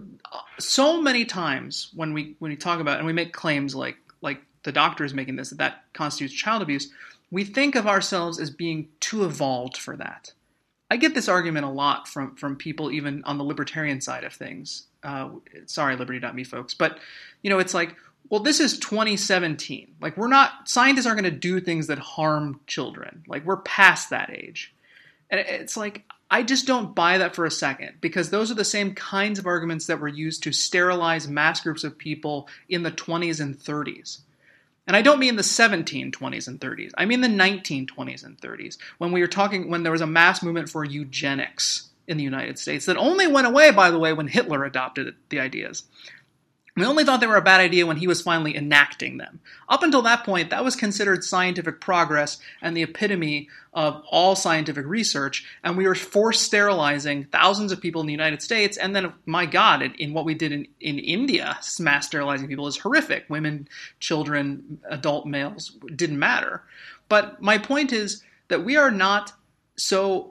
so many times when we when we talk about and we make claims like like the doctor is making this, that that constitutes child abuse, we think of ourselves as being too evolved for that. I get this argument a lot from, from people even on the libertarian side of things. Uh, sorry, liberty dot me folks. But, you know, it's like, well, this is twenty seventeen. Like, we're not, scientists aren't going to do things that harm children. Like, we're past that age. And it's like, I just don't buy that for a second, because those are the same kinds of arguments that were used to sterilize mass groups of people in the twenties and thirties. And I don't mean the seventeen twenties and thirties. I mean the nineteen twenties and thirties, when we were talking, when there was a mass movement for eugenics in the United States that only went away, by the way, when Hitler adopted the ideas. We only thought they were a bad idea when he was finally enacting them. Up until that point, that was considered scientific progress and the epitome of all scientific research, and we were forced sterilizing thousands of people in the United States, and then, my God, in, in what we did in, in India, mass sterilizing people is horrific. Women, children, adult males, didn't matter. But my point is that we are not so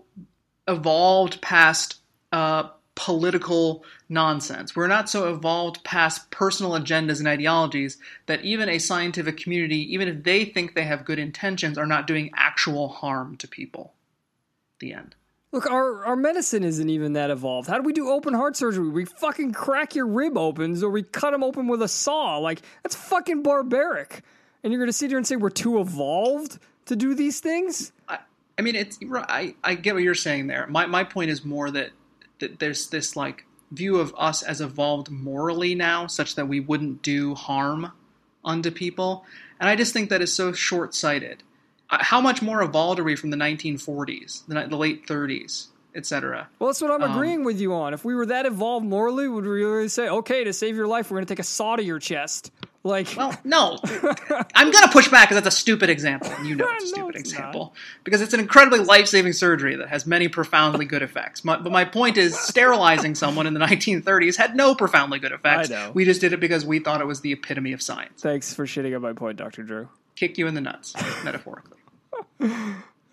evolved past uh, political nonsense. We're not so evolved past personal agendas and ideologies that even a scientific community, even if they think they have good intentions, are not doing actual harm to people. The end. Look, our, our medicine isn't even that evolved. How do we do open heart surgery? We fucking crack your rib opens or we cut them open with a saw. Like, that's fucking barbaric. And you're going to sit here and say we're too evolved to do these things? I, I mean, it's I, I get what you're saying there. My my point is more that that there's this like view of us as evolved morally now, such that we wouldn't do harm unto people. And I just think that is so short-sighted. How much more evolved are we from the nineteen forties, the, the late thirties, et cetera? Well, that's what I'm Um, agreeing with you on. If we were that evolved morally, would we really say, okay, to save your life, we're going to take a saw to your chest? Like, Well, no. I'm going to push back because that's a stupid example. And you know it's a No, stupid it's example. Because it's an incredibly life-saving surgery that has many profoundly good effects. My, but my point is, sterilizing someone in the nineteen thirties had no profoundly good effects. I know. We just did it because we thought it was the epitome of science. thanks for shitting on my point, Doctor Drew. Kick you in the nuts, metaphorically.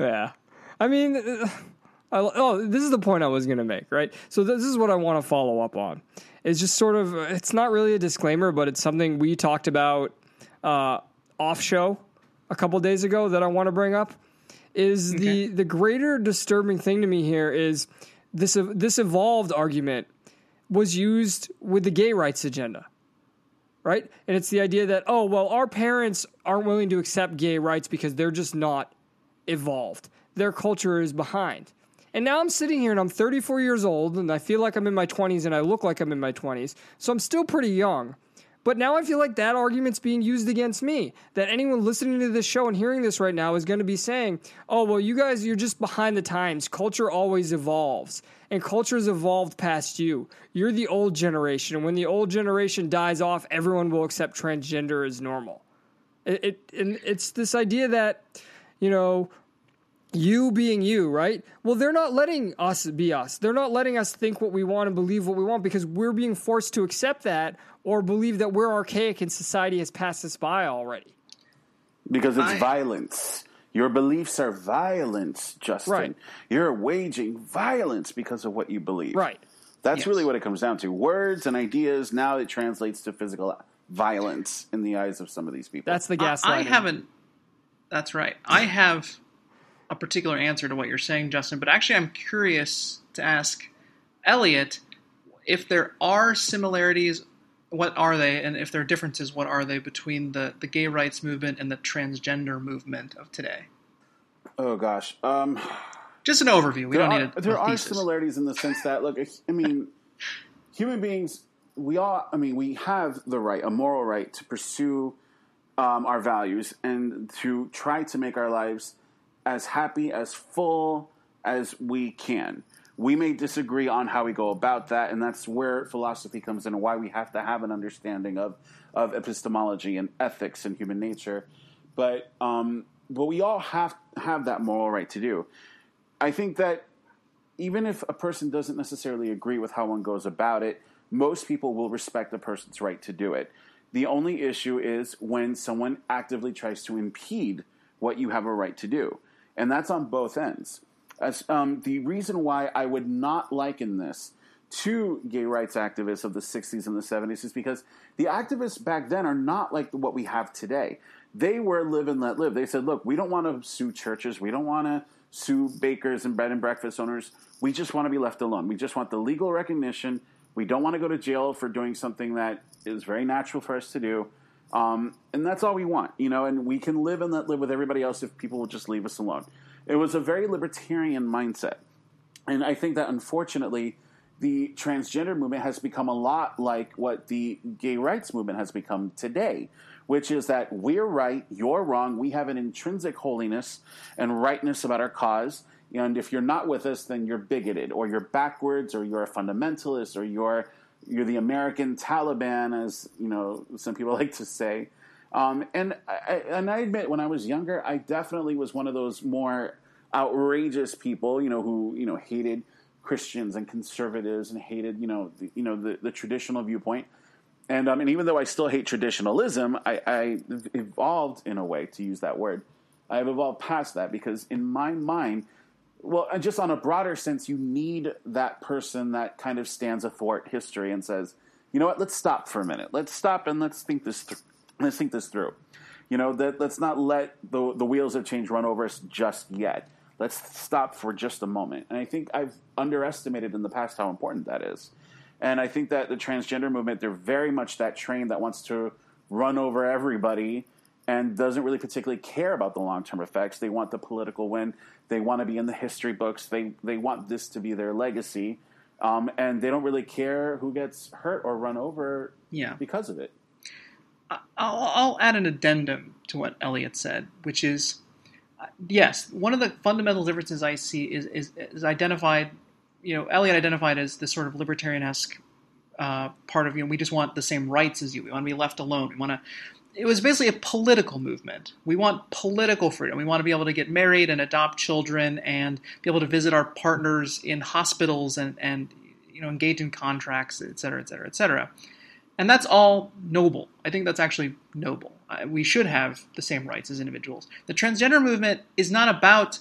Yeah. I mean, uh, I, oh, this is the point I was going to make, right? So this is what I want to follow up on. It's just sort of, it's not really a disclaimer, but it's something we talked about uh, off show a couple days ago that I want to bring up. Is okay. the the greater disturbing thing to me here is this this evolved argument was used with the gay rights agenda, right? And it's the idea that, oh, well, our parents aren't willing to accept gay rights because they're just not evolved. Their culture is behind. And now I'm sitting here and I'm thirty-four years old and I feel like I'm in my twenties and I look like I'm in my twenties. So I'm still pretty young. But now I feel like that argument's being used against me. That anyone listening to this show and hearing this right now is going to be saying, oh, well, you guys, you're just behind the times. Culture always evolves. And culture's evolved past you. You're the old generation. And when the old generation dies off, everyone will accept transgender as normal. It, it and it's this idea that, you know, you being you, right? Well, they're not letting us be us. They're not letting us think what we want and believe what we want because we're being forced to accept that or believe that we're archaic and society has passed us by already. Because it's I... violence. Your beliefs are violence, Justin. Right. You're waging violence because of what you believe. Right. That's yes. really what it comes down to. Words and ideas, now it translates to physical violence in the eyes of some of these people. That's the gaslighting. I, I haven't... That's right. I have a particular answer to what you're saying, Justin, but actually I'm curious to ask Elliot if there are similarities, what are they, and if there are differences, what are they between the, the gay rights movement and the transgender movement of today? Oh, gosh. Um, Just an overview. We there don't are, need a There a are thesis. similarities in the sense that, look, I mean, human beings, we all, I mean, we have the right, a moral right to pursue um, our values and to try to make our lives as happy, as full as we can. We may disagree on how we go about that, and that's where philosophy comes in and why we have to have an understanding of, of epistemology and ethics and human nature. But um, but we all have have that moral right to do. I think that even if a person doesn't necessarily agree with how one goes about it, most people will respect a person's right to do it. The only issue is when someone actively tries to impede what you have a right to do. And that's on both ends. As, um, the reason why I would not liken this to gay rights activists of the sixties and the seventies is because the activists back then are not like what we have today. They were live and let live. They said, look, we don't want to sue churches. We don't want to sue bakers and bed and breakfast owners. We just want to be left alone. We just want the legal recognition. We don't want to go to jail for doing something that is very natural for us to do. Um, and that's all we want, you know, and we can live and let live with everybody else if people will just leave us alone. It was a very libertarian mindset. And I think that, unfortunately, the transgender movement has become a lot like what the gay rights movement has become today, which is that we're right, you're wrong, we have an intrinsic holiness and rightness about our cause, and if you're not with us, then you're bigoted, or you're backwards, or you're a fundamentalist, or you're you're the American Taliban, as you know some people like to say. Um, and I, and I admit, when I was younger, I definitely was one of those more outrageous people, you know, who you know hated Christians and conservatives and hated, you know, the, you know the, the traditional viewpoint. And um, and even though I still hate traditionalism, I, I evolved in a way, to use that word. I've evolved past that because in my mind, well, and just on a broader sense, you need that person that kind of stands athwart history and says, you know what, let's stop for a minute. Let's stop and let's think this through. Let's think this through. You know, that let's not let the the wheels of change run over us just yet. Let's stop for just a moment. And I think I've underestimated in the past how important that is. And I think that the transgender movement, they're very much that train that wants to run over everybody and doesn't really particularly care about the long-term effects. They want the political win. They want to be in the history books. They they want this to be their legacy. Um, and they don't really care who gets hurt or run over yeah. because of it. I'll, I'll add an addendum to what Elliot said, which is, uh, yes, one of the fundamental differences I see is, is, is identified, you know, Elliot identified as this sort of libertarian-esque uh, part of, you know, we just want the same rights as you. We want to be left alone. We want to, it was basically a political movement. We want political freedom. We want to be able to get married and adopt children and be able to visit our partners in hospitals and, and you know, engage in contracts, et cetera, et cetera, et cetera. And that's all noble. I think that's actually noble. Uh, we should have the same rights as individuals. The transgender movement is not about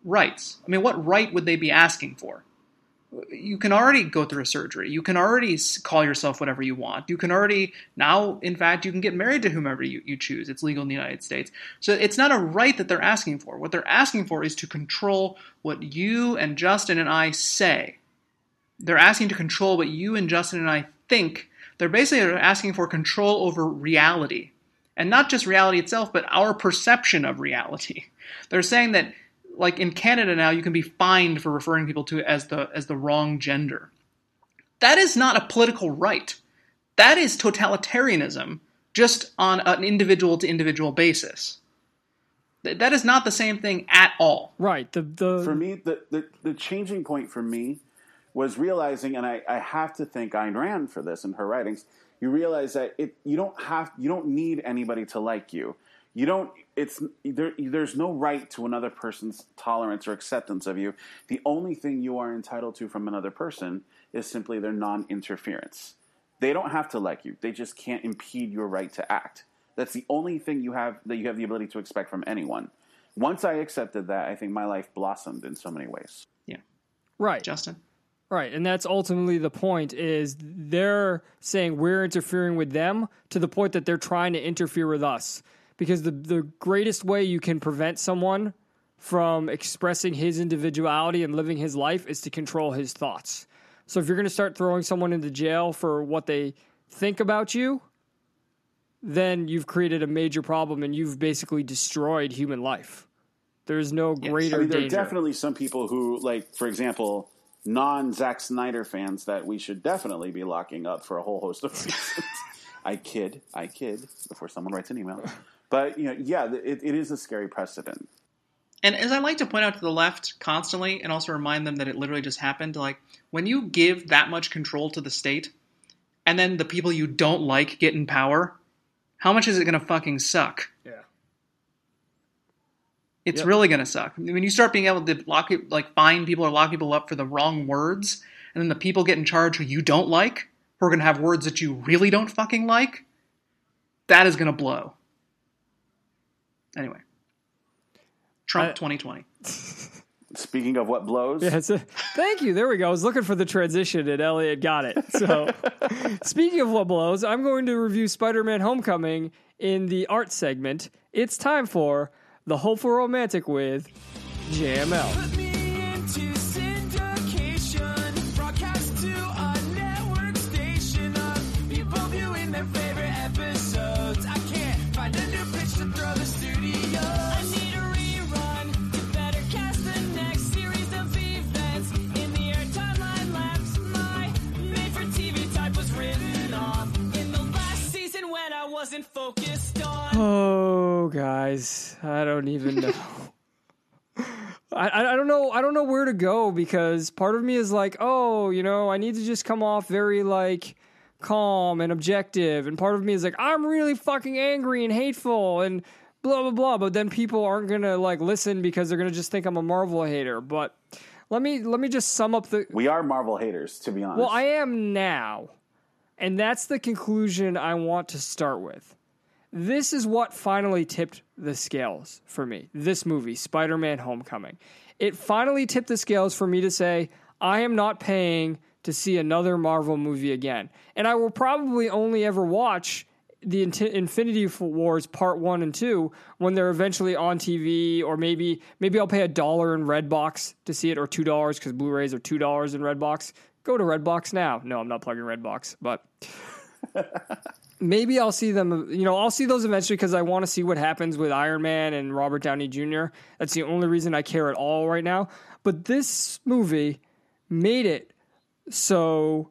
rights. I mean, what right would they be asking for? You can already go through a surgery. You can already call yourself whatever you want. You can already, now, in fact, you can get married to whomever you, you choose. It's legal in the United States. So it's not a right that they're asking for. What they're asking for is to control what you and Justin and I say. They're asking to control what you and Justin and I think. They're basically asking for control over reality. And not just reality itself, but our perception of reality. They're saying that, like in Canada now, you can be fined for referring people to as the as the wrong gender. That is not a political right. That is totalitarianism, just on an individual-to-individual basis. That is not the same thing at all. Right. The the For me, the, the, the changing point for me was realizing, and I, I have to thank Ayn Rand for this in her writings, you realize that it you don't have you don't need anybody to like you. You don't. It's there. There's no right to another person's tolerance or acceptance of you. The only thing you are entitled to from another person is simply their non-interference. They don't have to like you. They just can't impede your right to act. That's the only thing you have that you have the ability to expect from anyone. Once I accepted that, I think my life blossomed in so many ways. Yeah. right. Justin? Right, and that's ultimately the point, is they're saying we're interfering with them to the point that they're trying to interfere with us. Because the, the greatest way you can prevent someone from expressing his individuality and living his life is to control his thoughts. So if you're going to start throwing someone into jail for what they think about you, then you've created a major problem and you've basically destroyed human life. There's no Yes. greater I mean, there danger. are definitely some people who, like, for example, non-Zack Snyder fans that we should definitely be locking up for a whole host of reasons. I kid, I kid, before someone writes an email. But, you know, yeah, it, it is a scary precedent. And as I like to point out to the left constantly, and also remind them that it literally just happened, like, when you give that much control to the state, and then the people you don't like get in power, how much is it going to fucking suck? Yeah. It's Yep. really going to suck. When you start being able to lock, like, fine people or lock people up for the wrong words, and then the people get in charge who you don't like, who are going to have words that you really don't fucking like, that is going to blow. Anyway. Trump I- twenty twenty. Speaking of what blows, Yeah, so, thank you. There we go. I was looking for the transition, and Elliot got it. So, speaking of what blows, I'm going to review Spider-Man Homecoming in the art segment. It's time for The Hopeful Romantic with J M L. Put me into syndication, broadcast to a network station of people viewing their favorite episodes. I can't find a new pitch to throw the studio. I need a rerun to better cast the next series of events. In the air timeline lapse, my made-for-T V type was written off in the last season when I wasn't focused on. Oh, guys, I don't even know. I, I don't know. I don't know where to go, because part of me is like, oh, you know, I need to just come off very like calm and objective, and part of me is like, I'm really fucking angry and hateful and blah blah blah. But then people aren't gonna like listen because they're gonna just think I'm a Marvel hater. But let me let me just sum up the. we are Marvel haters, to be honest. Well, I am now, and that's the conclusion I want to start with. This is what finally tipped the scales for me. This movie, Spider-Man Homecoming. It finally tipped the scales for me to say, I am not paying to see another Marvel movie again. And I will probably only ever watch the Infinity Wars Part one and two when they're eventually on T V, or maybe maybe I'll pay a dollar in Redbox to see it, or two dollars, because Blu-rays are two dollars in Redbox. Go to Redbox now. No, I'm not plugging Redbox, but... Maybe I'll see them, you know, I'll see those eventually because I want to see what happens with Iron Man and Robert Downey Junior That's the only reason I care at all right now. But this movie made it so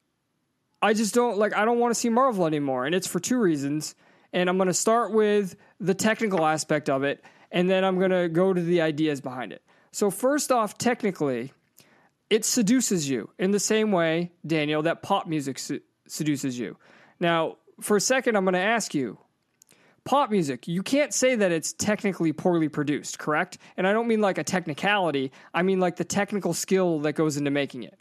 I just don't, like, I don't want to see Marvel anymore. And it's for two reasons. And I'm going to start with the technical aspect of it, and then I'm going to go to the ideas behind it. So first off, technically, it seduces you in the same way, Daniel, that pop music se- seduces you. Now, for a second, I'm going to ask you, pop music, you can't say that it's technically poorly produced, correct? And I don't mean like a technicality. I mean like the technical skill that goes into making it.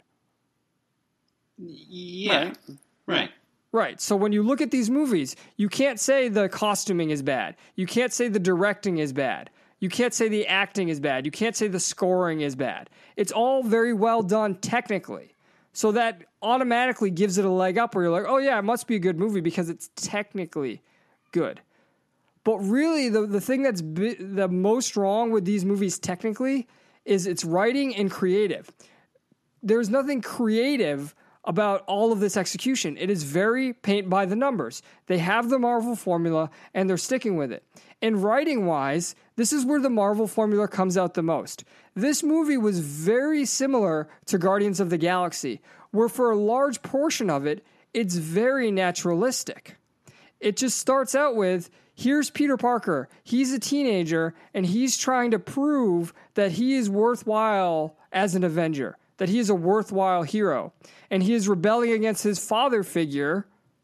Yeah. Right. Right. Right. So when you look at these movies, you can't say the costuming is bad. You can't say the directing is bad. You can't say the acting is bad. You can't say the scoring is bad. It's all very well done technically. So that automatically gives it a leg up where you're like, oh yeah, it must be a good movie because it's technically good. But really, the, the thing that's bi- the most wrong with these movies technically is its writing and creative. There's nothing creative about all of this execution. It is very paint by the numbers. They have the Marvel formula and they're sticking with it. And writing-wise, this is where the Marvel formula comes out the most. This movie was very similar to Guardians of the Galaxy, where for a large portion of it, it's very naturalistic. It just starts out with, here's Peter Parker. He's a teenager, and he's trying to prove that he is worthwhile as an Avenger, that he is a worthwhile hero. And he is rebelling against his father figure,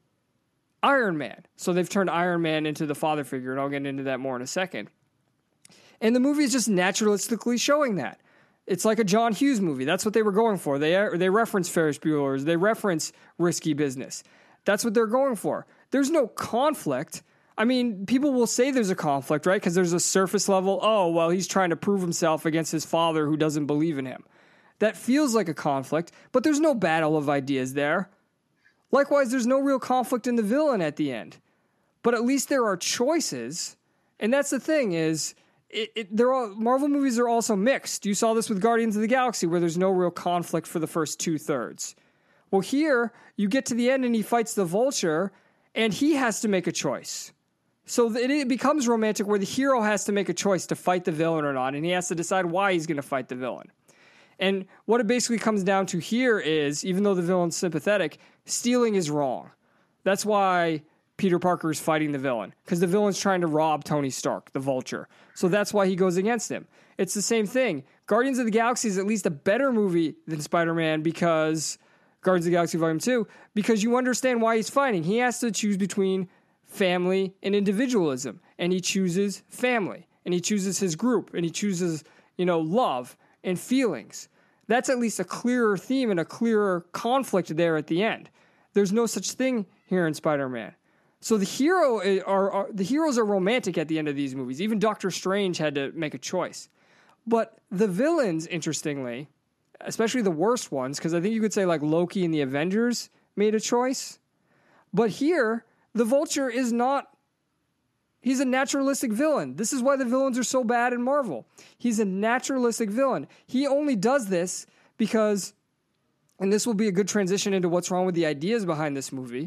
Iron Man. So they've turned Iron Man into the father figure, and I'll get into that more in a second. And the movie is just naturalistically showing that. It's like a John Hughes movie. That's what they were going for. They they reference Ferris Bueller's. They reference Risky Business. That's what they're going for. There's no conflict. I mean, people will say there's a conflict, right? Because there's a surface level, oh, well, he's trying to prove himself against his father who doesn't believe in him. That feels like a conflict, but there's no battle of ideas there. Likewise, there's no real conflict in the villain at the end. But at least there are choices. And that's the thing is, it, it, they're all, Marvel movies are also mixed. You saw this with Guardians of the Galaxy, where there's no real conflict for the first two-thirds. Well, here, you get to the end and he fights the Vulture, and he has to make a choice. So it, it becomes romantic where the hero has to make a choice to fight the villain or not, and he has to decide why he's going to fight the villain. And what it basically comes down to here is, even though the villain's sympathetic, stealing is wrong. That's why Peter Parker is fighting the villain, because the villain's trying to rob Tony Stark, the Vulture. So that's why he goes against him. It's the same thing. Guardians of the Galaxy is at least a better movie than Spider-Man because Guardians of the Galaxy Volume two, because you understand why he's fighting. He has to choose between family and individualism, and he chooses family, and he chooses his group, and he chooses, you know, love and feelings. That's at least a clearer theme and a clearer conflict there at the end. There's no such thing here in Spider-Man. So the hero are, are the heroes are romantic at the end of these movies. Even Doctor Strange had to make a choice. But the villains, interestingly, especially the worst ones, because I think you could say like Loki and the Avengers made a choice. But here, the Vulture is not. He's a naturalistic villain. This is why the villains are so bad in Marvel. He's a naturalistic villain. He only does this because, and this will be a good transition into what's wrong with the ideas behind this movie,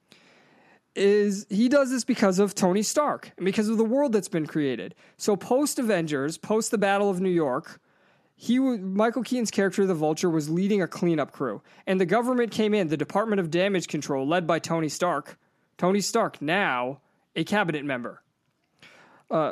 is he does this because of Tony Stark and because of the world that's been created. So post-Avengers, post the Battle of New York, he Michael Keaton's character, the Vulture, was leading a cleanup crew. And the government came in, the Department of Damage Control, led by Tony Stark. Tony Stark, now a cabinet member. Uh,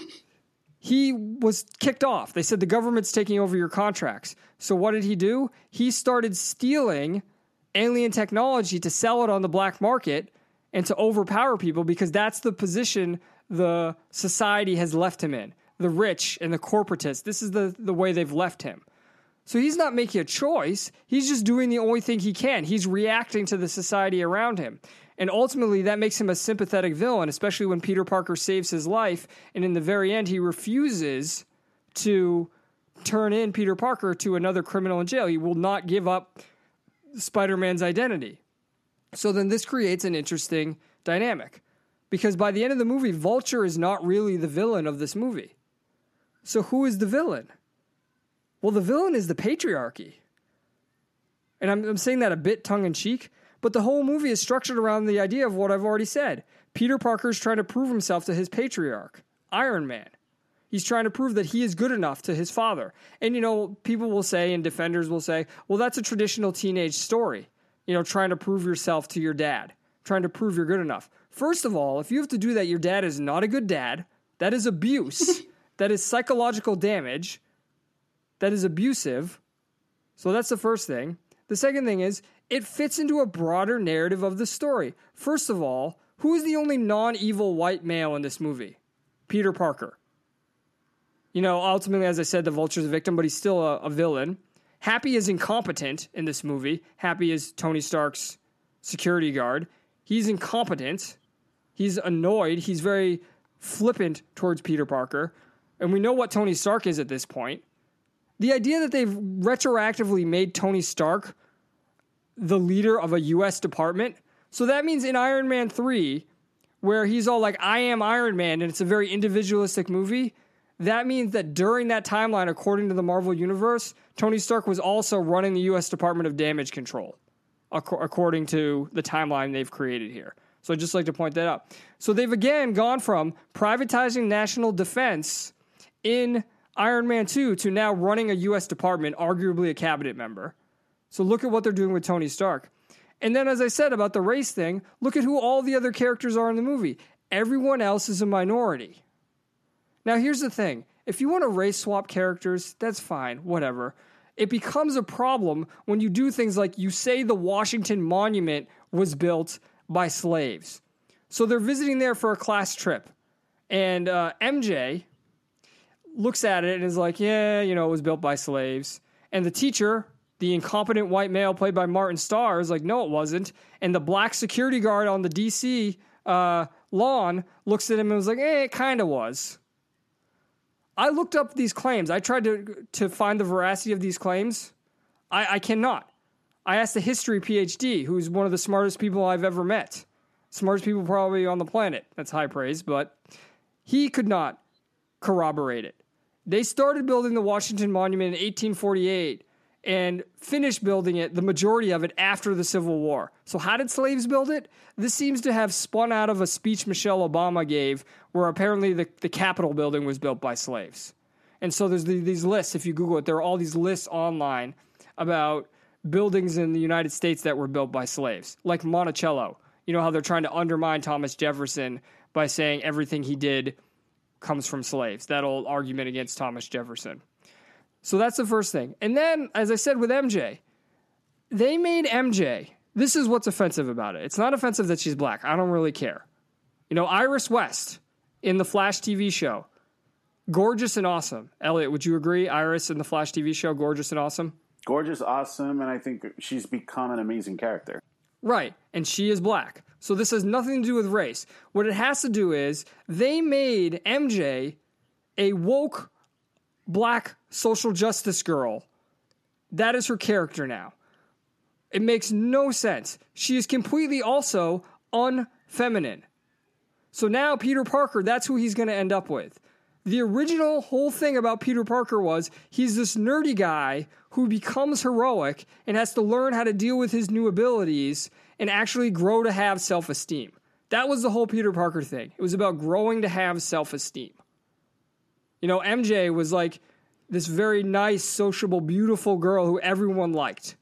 he was kicked off. They said the government's taking over your contracts. So what did he do? He started stealing alien technology to sell it on the black market and to overpower people, because that's the position the society has left him in. The rich and the corporatists. This is the, the way they've left him. So he's not making a choice. He's just doing the only thing he can. He's reacting to the society around him. And ultimately, that makes him a sympathetic villain, especially when Peter Parker saves his life. And in the very end, he refuses to turn in Peter Parker to another criminal in jail. He will not give up Spider-Man's identity. So then this creates an interesting dynamic. Because by the end of the movie, Vulture is not really the villain of this movie. So who is the villain? Well, the villain is the patriarchy. And I'm, I'm saying that a bit tongue-in-cheek, but the whole movie is structured around the idea of what I've already said. Peter Parker's trying to prove himself to his patriarch, Iron Man. He's trying to prove that he is good enough to his father. And, you know, people will say, and defenders will say, well, that's a traditional teenage story. You know, trying to prove yourself to your dad, trying to prove you're good enough. First of all, if you have to do that, your dad is not a good dad. That is abuse. That is psychological damage. That is abusive. So that's the first thing. The second thing is, it fits into a broader narrative of the story. First of all, who is the only non-evil white male in this movie? Peter Parker. You know, ultimately, as I said, the Vulture's a victim, but he's still a, a villain. Happy is incompetent in this movie. Happy is Tony Stark's security guard. He's incompetent. He's annoyed. He's very flippant towards Peter Parker. and we know what Tony Stark is at this point. The idea that they've retroactively made Tony Stark the leader of a U S department, so that means in Iron Man three, where he's all like, I am Iron Man, and it's a very individualistic movie, that means that during that timeline, according to the Marvel Universe, Tony Stark was also running the U S Department of Damage Control, ac- according to the timeline they've created here. So I'd just like to point that out. So they've again gone from privatizing national defense in Iron Man two to now running a U S department, arguably a cabinet member. So look at what they're doing with Tony Stark. And then, as I said about the race thing, look at who all the other characters are in the movie. Everyone else is a minority. Now, here's the thing. If you want to race swap characters, that's fine, whatever. It becomes a problem when you do things like you say the Washington Monument was built by slaves. So they're visiting there for a class trip. And uh, M J looks at it and is like, yeah, you know, it was built by slaves. And the teacher, the incompetent white male played by Martin Starr, is like, no, it wasn't. And the black security guard on the D C uh, lawn looks at him and was like, eh, it kind of was. I looked up these claims. I tried to to find the veracity of these claims. I, I cannot. I asked a history PhD, who's one of the smartest people I've ever met. Smartest people probably on the planet. That's high praise, but he could not corroborate it. They started building the Washington Monument in eighteen forty-eight and finished building it, the majority of it, after the Civil War. So how did slaves build it? This seems to have spun out of a speech Michelle Obama gave where apparently the, the Capitol building was built by slaves. And so there's the, these lists, if you Google it, there are all these lists online about buildings in the United States that were built by slaves, like Monticello. You know how they're trying to undermine Thomas Jefferson by saying everything he did comes from slaves. That old argument against Thomas Jefferson. So that's the first thing. And then, as I said with M J, they made M J, this is what's offensive about it. It's not offensive that she's black. I don't really care. You know, Iris West in the Flash T V show, gorgeous and awesome. Elliot, would you agree? Iris in the Flash T V show, gorgeous and awesome? Gorgeous, awesome, and I think she's become an amazing character. Right, and she is black. So this has nothing to do with race. What it has to do is they made M J a woke black social justice girl. That is her character now. It makes no sense. She is completely also unfeminine. So now Peter Parker, that's who he's going to end up with. The original whole thing about Peter Parker was he's this nerdy guy who becomes heroic and has to learn how to deal with his new abilities and actually grow to have self-esteem. That was the whole Peter Parker thing. It was about growing to have self-esteem. You know, M J was like this very nice, sociable, beautiful girl who everyone liked.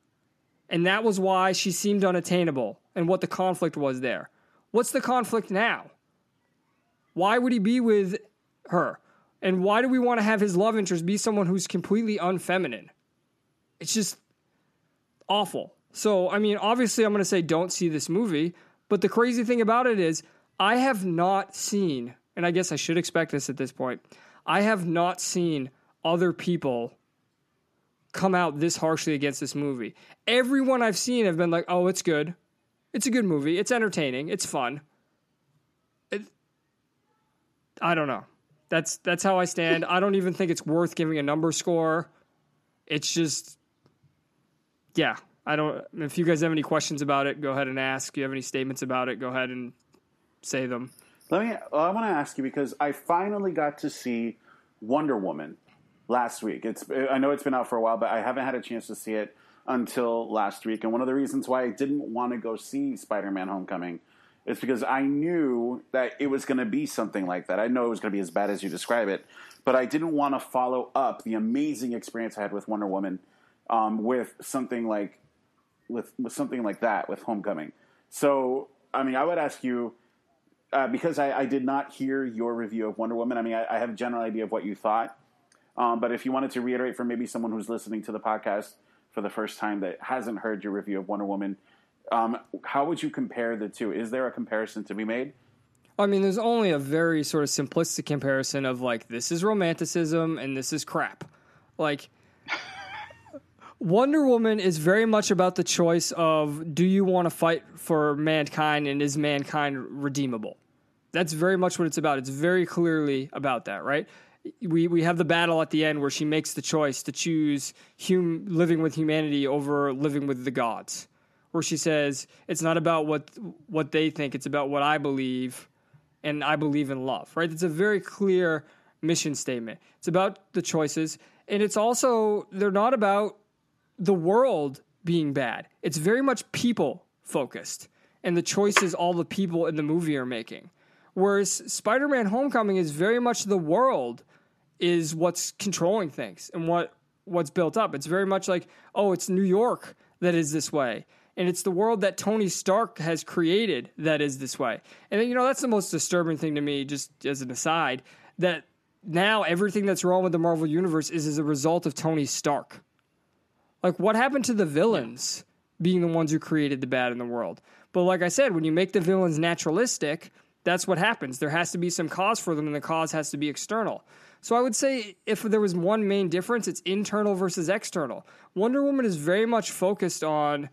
And that was why she seemed unattainable and what the conflict was there. What's the conflict now? Why would he be with her? And why do we want to have his love interest be someone who's completely unfeminine? It's just awful. So, I mean, obviously I'm going to say don't see this movie, but the crazy thing about it is I have not seen, and I guess I should expect this at this point, I have not seen other people come out this harshly against this movie. Everyone I've seen have been like, oh, it's good. It's a good movie. It's entertaining. It's fun. It, I don't know. That's that's how I stand. I don't even think it's worth giving a number score. It's just, yeah. I don't. If you guys have any questions about it, go ahead and ask. If you have any statements about it, go ahead and say them. Let me. Well, I want to ask you because I finally got to see Wonder Woman last week. It's. I know it's been out for a while, but I haven't had a chance to see it until last week. And one of the reasons why I didn't want to go see Spider-Man: Homecoming is because I knew that it was going to be something like that. I know it was going to be as bad as you describe it, but I didn't want to follow up the amazing experience I had with Wonder Woman um, with something like with with something like that with Homecoming. So, I mean, I would ask you uh, because I, I did not hear your review of Wonder Woman. I mean, I, I have a general idea of what you thought, um, but if you wanted to reiterate for maybe someone who's listening to the podcast for the first time that hasn't heard your review of Wonder Woman, um, how would you compare the two? Is there a comparison to be made? I mean, there's only a very sort of simplistic comparison of like, this is romanticism and this is crap. Like, Wonder Woman is very much about the choice of, do you want to fight for mankind and is mankind redeemable? That's very much what it's about. It's very clearly about that, right? we we have the battle at the end where she makes the choice to choose hum, living with humanity over living with the gods, where she says it's not about what what they think, it's about what I believe, and I believe in love, right? It's a very clear mission statement. It's about the choices, and it's also, they're not about the world being bad. It's very much people focused, and the choices all the people in the movie are making. Whereas Spider-Man Homecoming is very much the world is what's controlling things and what what's built up. It's very much like, oh, it's New York that is this way. And it's the world that Tony Stark has created that is this way. And, you know, that's the most disturbing thing to me, just as an aside, that now everything that's wrong with the Marvel Universe is as a result of Tony Stark. Like, what happened to the villains being the ones who created the bad in the world? But like I said, when you make the villains naturalistic, that's what happens. There has to be some cause for them, and the cause has to be external. So I would say if there was one main difference, it's internal versus external. Wonder Woman is very much focused on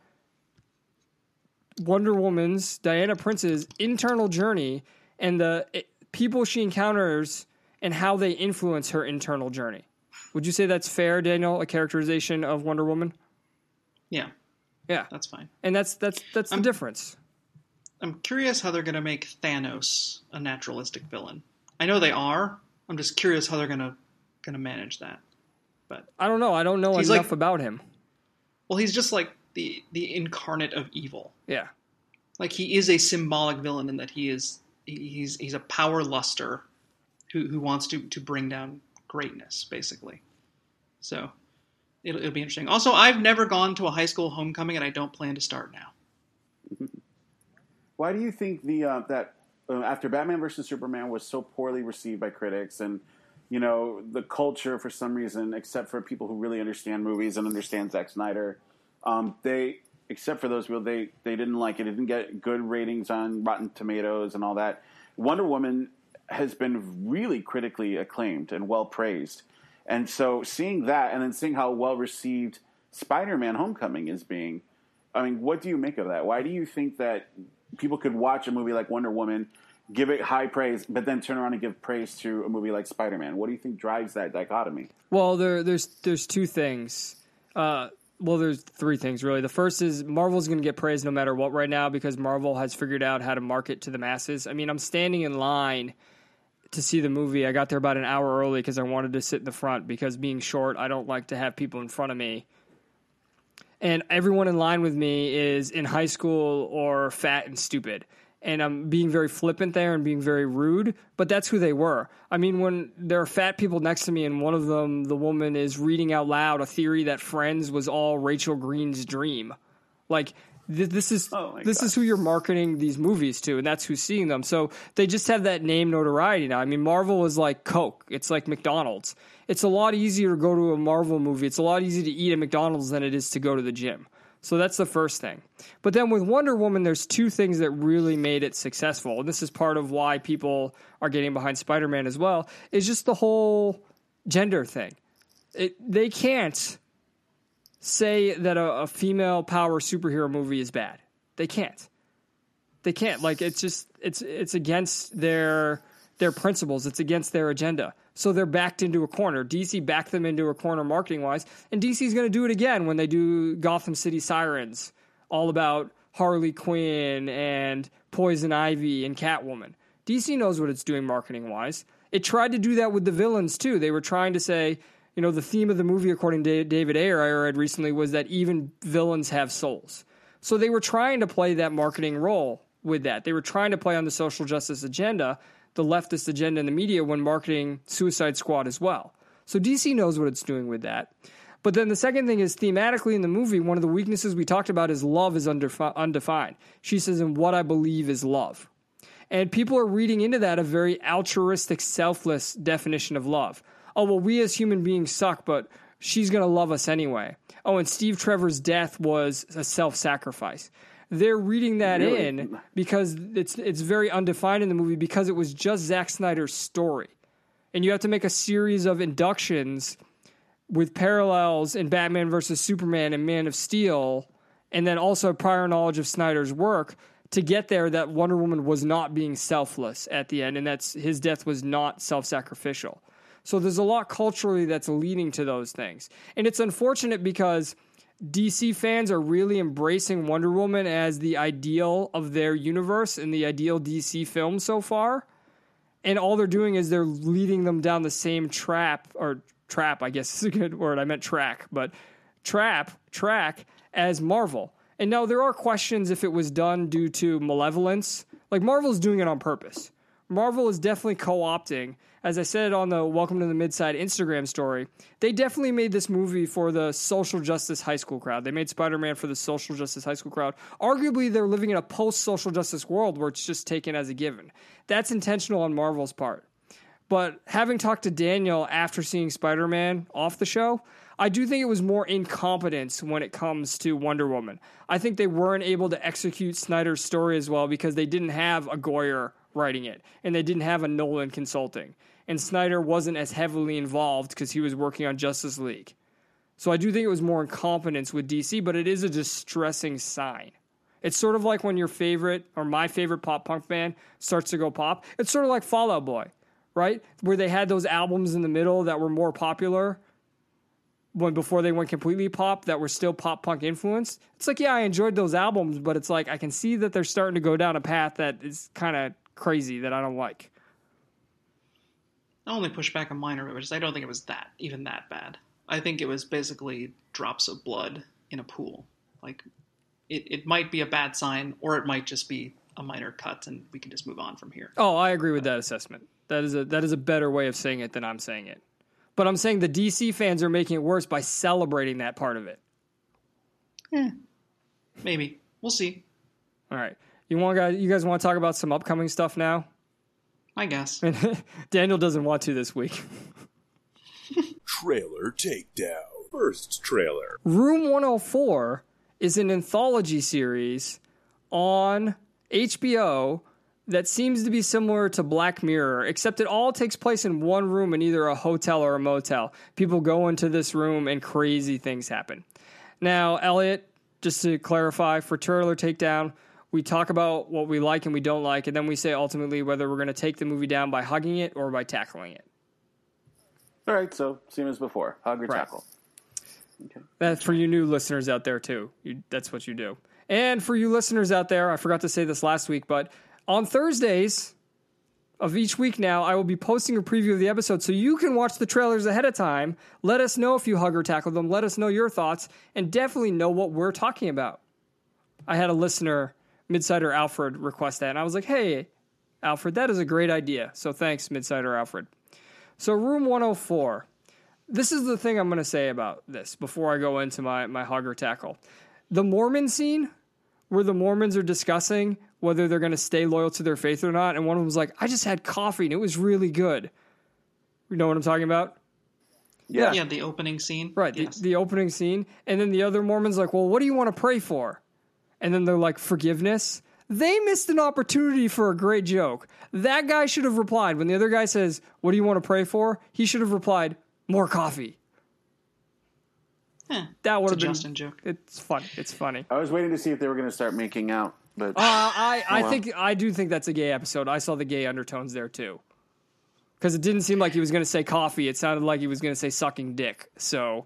Wonder Woman's, Diana Prince's, internal journey and the it, people she encounters and how they influence her internal journey. Would you say that's fair, Daniel, a characterization of Wonder Woman? Yeah. Yeah. That's fine. And that's that's that's the I'm, difference. I'm curious how they're going to make Thanos a naturalistic villain. I know they are. I'm just curious how they're going to going to manage that. But I don't know. I don't know enough like, about him. Well, he's just like the the incarnate of evil. Yeah. Like, he is a symbolic villain in that he is he's he's a power luster who who wants to to bring down greatness, basically. So it'll, it'll be interesting. Also, I've never gone to a high school homecoming, and I don't plan to start now. Why do you think the uh, that uh, after Batman versus Superman was so poorly received by critics, and you know the culture for some reason, except for people who really understand movies and understand Zack Snyder, um, they except for those people, they they didn't like it. It didn't get good ratings on Rotten Tomatoes and all that. Wonder Woman has been really critically acclaimed and well praised, and so seeing that, and then seeing how well received Spider-Man: Homecoming is being, I mean, what do you make of that? Why do you think that people could watch a movie like Wonder Woman, give it high praise, but then turn around and give praise to a movie like Spider-Man? What do you think drives that dichotomy? Well, there, there's there's two things. Uh, well, there's three things, really. The first is Marvel's going to get praised no matter what right now because Marvel has figured out how to market to the masses. I mean, I'm standing in line to see the movie. I got there about an hour early because I wanted to sit in the front because being short, I don't like to have people in front of me. And everyone in line with me is in high school or fat and stupid. And I'm being very flippant there and being very rude, but that's who they were. I mean, when there are fat people next to me and one of them, the woman, is reading out loud a theory that Friends was all Rachel Green's dream. Like, th- this is oh this God. is who you're marketing these movies to, and that's who's seeing them. So they just have that name notoriety now. I mean, Marvel is like Coke. It's like McDonald's. It's a lot easier to go to a Marvel movie. It's a lot easier to eat at McDonald's than it is to go to the gym. So that's the first thing. But then with Wonder Woman, there's two things that really made it successful. And this is part of why people are getting behind Spider-Man as well, is just the whole gender thing. It, they can't say that a, a female power superhero movie is bad. They can't. They can't. Like, it's just, it's it's against their their principles. It's against their agenda. So they're backed into a corner. D C backed them into a corner marketing-wise, and D C's going to do it again when they do Gotham City Sirens, all about Harley Quinn and Poison Ivy and Catwoman. D C knows what it's doing marketing-wise. It tried to do that with the villains, too. They were trying to say, you know, the theme of the movie, according to David Ayer, I read recently, was that even villains have souls. So they were trying to play that marketing role with that. They were trying to play on the social justice agenda, the leftist agenda in the media, when marketing Suicide Squad as well. So D C knows what it's doing with that. But then the second thing is, thematically in the movie, one of the weaknesses we talked about is love is undefi- undefined. She says, and what I believe is love. And people are reading into that a very altruistic, selfless definition of love. Oh, well, we as human beings suck, but she's going to love us anyway. Oh, and Steve Trevor's death was a self-sacrifice. They're reading that Really? in because it's it's very undefined in the movie because it was just Zack Snyder's story. And you have to make a series of inductions with parallels in Batman versus Superman and Man of Steel, and then also prior knowledge of Snyder's work to get there that Wonder Woman was not being selfless at the end, and that's his death was not self-sacrificial. So there's a lot culturally that's leading to those things. And it's unfortunate because D C fans are really embracing Wonder Woman as the ideal of their universe and the ideal D C film so far. And all they're doing is they're leading them down the same trap, or trap, I guess is a good word. I meant track, but trap, track as Marvel. And now there are questions if it was done due to malevolence. Like, Marvel's doing it on purpose. Marvel is definitely co-opting. As I said on the Welcome to the Midside Instagram story, they definitely made this movie for the social justice high school crowd. They made Spider-Man for the social justice high school crowd. Arguably, they're living in a post-social justice world where it's just taken as a given. That's intentional on Marvel's part. But having talked to Daniel after seeing Spider-Man off the show, I do think it was more incompetence when it comes to Wonder Woman. I think they weren't able to execute Snyder's story as well because they didn't have a Goyer writing it, and they didn't have a Nolan consulting. And Snyder wasn't as heavily involved because he was working on Justice League. So I do think it was more incompetence with D C, but it is a distressing sign. It's sort of like when your favorite, or my favorite pop punk band starts to go pop. It's sort of like Fall Out Boy, right? Where they had those albums in the middle that were more popular when before they went completely pop that were still pop punk influenced. It's like, yeah, I enjoyed those albums, but it's like I can see that they're starting to go down a path that is kind of crazy that I don't like. I only push back a minor bit, which is I don't think it was that even that bad. I think it was basically drops of blood in a pool. Like, it, it might be a bad sign, or it might just be a minor cut, and we can just move on from here. Oh, I agree with that assessment. That is a that is a better way of saying it than I'm saying it. But I'm saying the D C fans are making it worse by celebrating that part of it. Eh, maybe. We'll see. All right. You want guys? You guys want to talk about some upcoming stuff now? I guess. Daniel doesn't want to this week. Trailer takedown. First trailer. Room one oh four is an anthology series on H B O that seems to be similar to Black Mirror, except it all takes place in one room in either a hotel or a motel. People go into this room and crazy things happen. Now, Elliot, just to clarify, for trailer takedown, we talk about what we like and we don't like, and then we say ultimately whether we're going to take the movie down by hugging it or by tackling it. All right, so same as before, hug or Right. tackle. Okay. That's for you new listeners out there, too. You, that's what you do. And for you listeners out there, I forgot to say this last week, but on Thursdays of each week now, I will be posting a preview of the episode so you can watch the trailers ahead of time. Let us know if you hug or tackle them. Let us know your thoughts, and definitely know what we're talking about. I had a listener, Midsider Alfred, request that, and I was like, hey, Alfred, that is a great idea. So thanks, Midsider Alfred. So Room one oh four. This is the thing I'm going to say about this before I go into my, my hug or tackle. The Mormon scene, where the Mormons are discussing whether they're going to stay loyal to their faith or not, and one of them was like, I just had coffee and it was really good. You know what I'm talking about? Yeah. Yeah, the opening scene. Right, Yes. the, the opening scene. And then the other Mormon's like, well, what do you want to pray for? And then they're like, forgiveness. They missed an opportunity for a great joke. That guy should have replied. When the other guy says, what do you want to pray for? He should have replied, more coffee. Eh, That would it's have a been... Justin joke. It's funny. It's funny. I was waiting to see if they were going to start making out, but Uh, I, I Oh, well. think I do think that's a gay episode. I saw the gay undertones there too, because it didn't seem like he was going to say coffee. It sounded like he was going to say sucking dick. So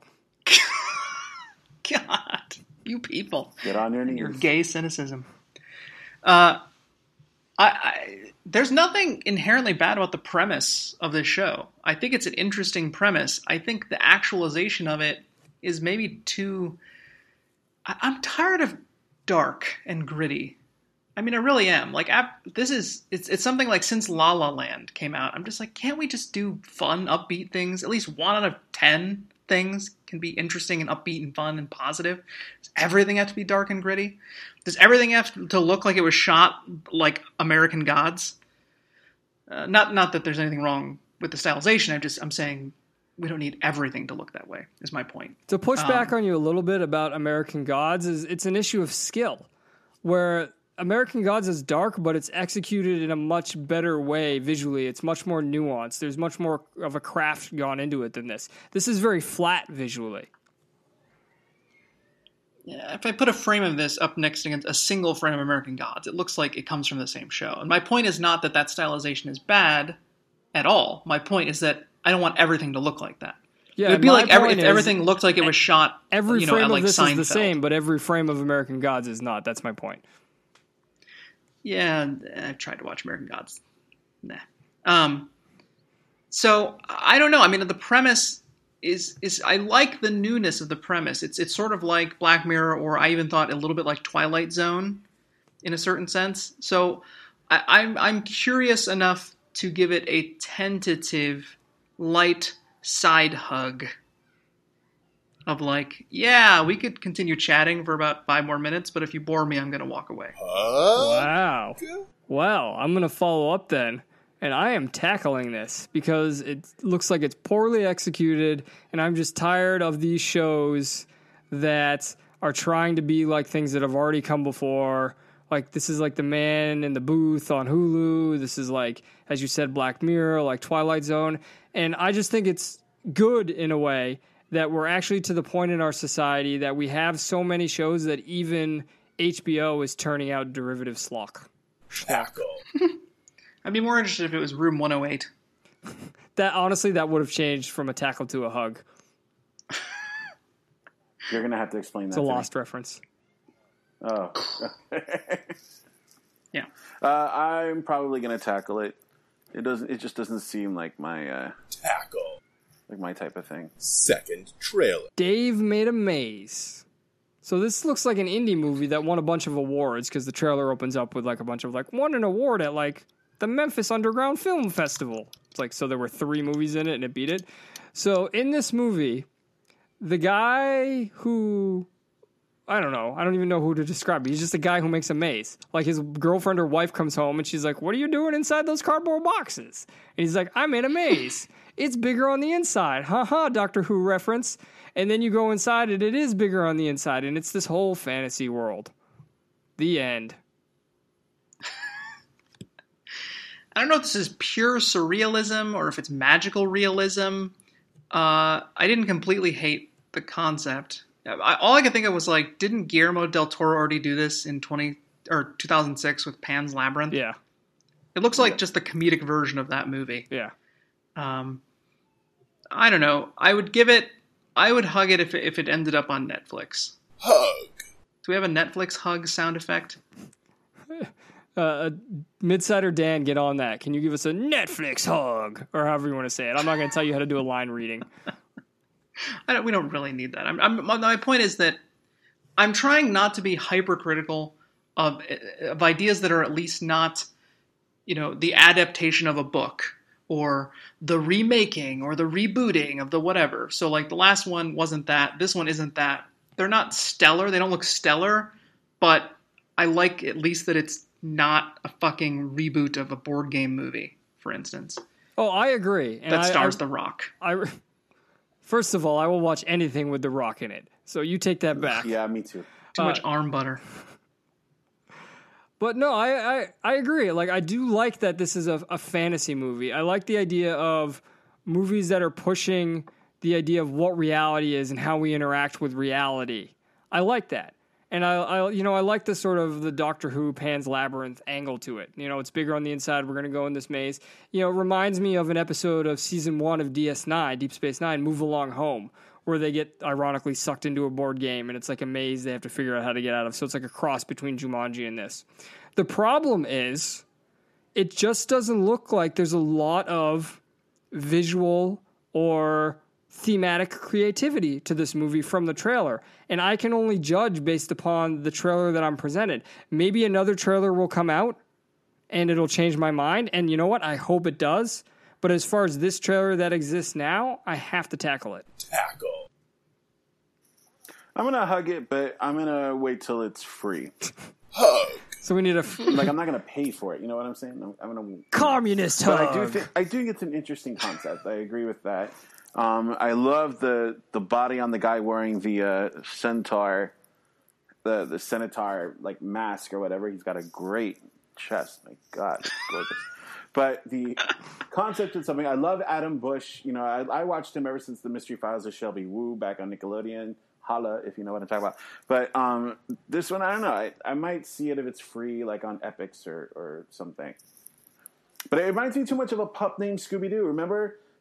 God, you people. get on your knees. Your gay cynicism. Uh, I, I there's nothing inherently bad about the premise of this show. I think it's an interesting premise. I think the actualization of it is maybe too. I, I'm tired of dark and gritty. I mean, I really am. Like, ap- this is it's it's something like since La La Land came out, I'm just like, can't we just do fun, upbeat things? At least one out of ten things can be interesting and upbeat and fun and positive. Does everything have to be dark and gritty? Does everything have to look like it was shot like American Gods? Uh, not not that there's anything wrong with the stylization. I just I'm saying we don't need everything to look that way. Is my point. to push back Um, on you a little bit about American Gods is it's an issue of skill, where American Gods is dark, but it's executed in a much better way visually. It's much more nuanced. There's much more of a craft gone into it than this. This is very flat visually. Yeah, if I put a frame of this up next against a single frame of American Gods, it looks like it comes from the same show. And my point is not that that stylization is bad at all. My point is that I don't want everything to look like that. Yeah, it would be my like every, point if is, everything looked like it was shot. Every you know, frame at, of like this Seinfeld. is the same, but every frame of American Gods is not. That's my point. Yeah, I've tried to watch American Gods. Nah. Um. So I don't know. I mean, the premise is is I like the newness of the premise. It's it's sort of like Black Mirror, or I even thought a little bit like Twilight Zone, in a certain sense. So I, I'm I'm curious enough to give it a tentative, light side hug. Of like, yeah, we could continue chatting for about five more minutes, but if you bore me, I'm going to walk away. Wow. Well, I'm going to follow up then. And I am tackling this because it looks like it's poorly executed, and I'm just tired of these shows that are trying to be like things that have already come before. Like, this is like The Man in the Booth on Hulu. This is like, as you said, Black Mirror, like Twilight Zone. And I just think it's good in a way that we're actually to the point in our society that we have so many shows that even H B O is turning out derivative schlock. Tackle. I'd be more interested if it was Room one oh eight. That honestly, that would have changed from a tackle to a hug. You're gonna have to explain It's that. a to Lost me. reference. Oh. Yeah. Uh, I'm probably gonna tackle it. It doesn't. It just doesn't seem like my uh, Tackle. like my type of thing. Second trailer. Dave Made a Maze. So this looks like an indie movie that won a bunch of awards because the trailer opens up with like a bunch of like won an award at like the Memphis Underground Film Festival. It's like, so there were three movies in it and it beat it. So in this movie, the guy who, I don't know, I don't even know who to describe. He's just a guy who makes a maze. Like his girlfriend or wife comes home and she's like, what are you doing inside those cardboard boxes? And he's like, I made a maze. It's bigger on the inside. Ha ha, Doctor Who reference. And then you go inside and it is bigger on the inside. And it's this whole fantasy world. The end. I don't know if this is pure surrealism or if it's magical realism. Uh, I didn't completely hate the concept. I, all I could think of was like, didn't Guillermo del Toro already do this in twenty or two thousand six with Pan's Labyrinth? Yeah. It looks like just the comedic version of that movie. Yeah. Um, I don't know. I would give it. I would hug it if it, if it ended up on Netflix. Hug. Do we have a Netflix hug sound effect? Uh, Midsider Dan, get on that. Can you give us a Netflix hug? Or however you want to say it. I'm not going to tell you how to do a line reading. I don't, we don't really need that. I'm, I'm, my point is that I'm trying not to be hypercritical of, of ideas that are at least not, you know, the adaptation of a book or the remaking or the rebooting of the whatever. So like the last one wasn't that. This one isn't that. They're not stellar. They don't look stellar, but I like at least that it's not a fucking reboot of a board game movie, for instance. Oh, I agree. And that I, stars I, The Rock. I, first of all, I will watch anything with The Rock in it. So you take that back. Yeah, me too. Too Uh, much arm butter. But no, I, I, I agree. Like, I do like that this is a, a fantasy movie. I like the idea of movies that are pushing the idea of what reality is and how we interact with reality. I like that. And I, I, you know, I like the sort of the Doctor Who Pan's Labyrinth angle to it. You know, it's bigger on the inside. We're going to go in this maze. You know, it reminds me of an episode of season one of D S nine, Deep Space Nine, Move Along Home, where they get ironically sucked into a board game and it's like a maze they have to figure out how to get out of. So it's like a cross between Jumanji and this. The problem is, it just doesn't look like there's a lot of visual or thematic creativity to this movie from the trailer. And I can only judge based upon the trailer that I'm presented. Maybe another trailer will come out and it'll change my mind. And you know what? I hope it does. But as far as this trailer that exists now, I have to tackle it. Tackle. I'm gonna hug it, but I'm gonna wait till it's free. Hug. So we need a f- Like I'm not gonna pay for it. You know what I'm saying? I'm, I'm gonna. communist But hug. I do think I do think it's an interesting concept. I agree with that. Um, I love the the body on the guy wearing the uh, centaur, the the centaur like mask or whatever. He's got a great chest. My God, it's gorgeous. But the concept is something I love. Adam Bush. You know, I, I watched him ever since the Mystery Files of Shelby Woo back on Nickelodeon. Holla if you know what I'm talking about. But um, this one, I don't know. I, I might see it if it's free, like on Epix or, or something. But it reminds me too much of a pup named Scooby Doo. Remember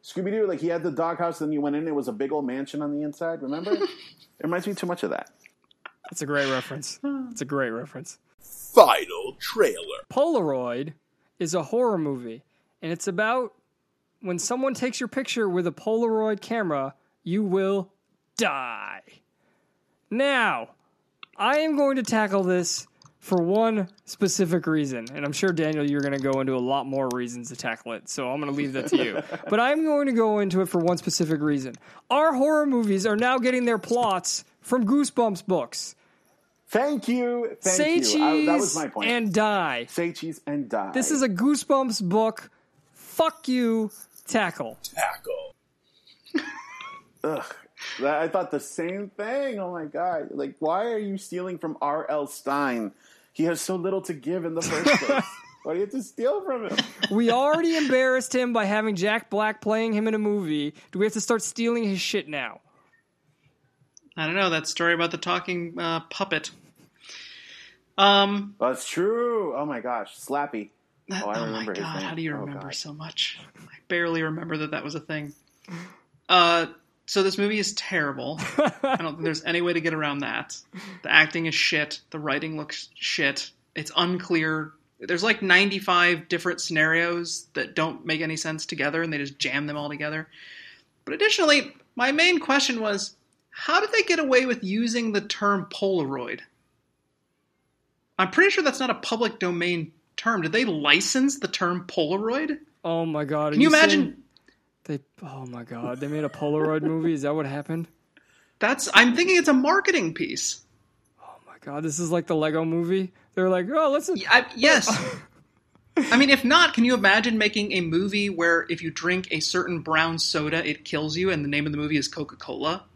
Scooby Doo, like he had the doghouse, and then you went in, it was a big old mansion on the inside. Remember? It reminds me too much of that. That's a great reference. It's a great reference. Final trailer. Polaroid is a horror movie, and it's about when someone takes your picture with a Polaroid camera, you will die. Now, I am going to tackle this for one specific reason, and I'm sure, Daniel, you're going to go into a lot more reasons to tackle it, so I'm going to leave that to you. But I'm going to go into it for one specific reason. Our horror movies are now getting their plots from Goosebumps books. Thank you. Thank Say you. cheese I, that was my point. and die. Say cheese and die. This is a Goosebumps book. Fuck you, tackle. Tackle. Ugh. That- I thought the same thing. Oh my god! Like, why are you stealing from R L. Stein? He has so little to give in the first place. Why do you have to steal from him? We already embarrassed him by having Jack Black playing him in a movie. Do we have to start stealing his shit now? I don't know, that story about the talking uh, puppet. Um, That's true. Oh my gosh, Slappy. that- Oh, I oh remember my his god, name. how do you Oh, remember God. so much? I barely remember that that was a thing. Uh, so this movie is terrible. I don't think there's any way to get around that. The acting is shit. The writing looks shit. It's unclear. There's like ninety-five different scenarios that don't make any sense together, and they just jam them all together. But additionally, my main question was, how did they get away with using the term Polaroid? I'm pretty sure that's not a public domain term. Did they license the term Polaroid? Oh my god! Can you imagine? saying They. Oh my god! They made a Polaroid movie. Is that what happened? That's. I'm thinking it's a marketing piece. Oh my god! This is like the Lego movie. They're like, oh, let's. I, yes. I mean, if not, can you imagine making a movie where if you drink a certain brown soda, it kills you, and the name of the movie is Coca-Cola?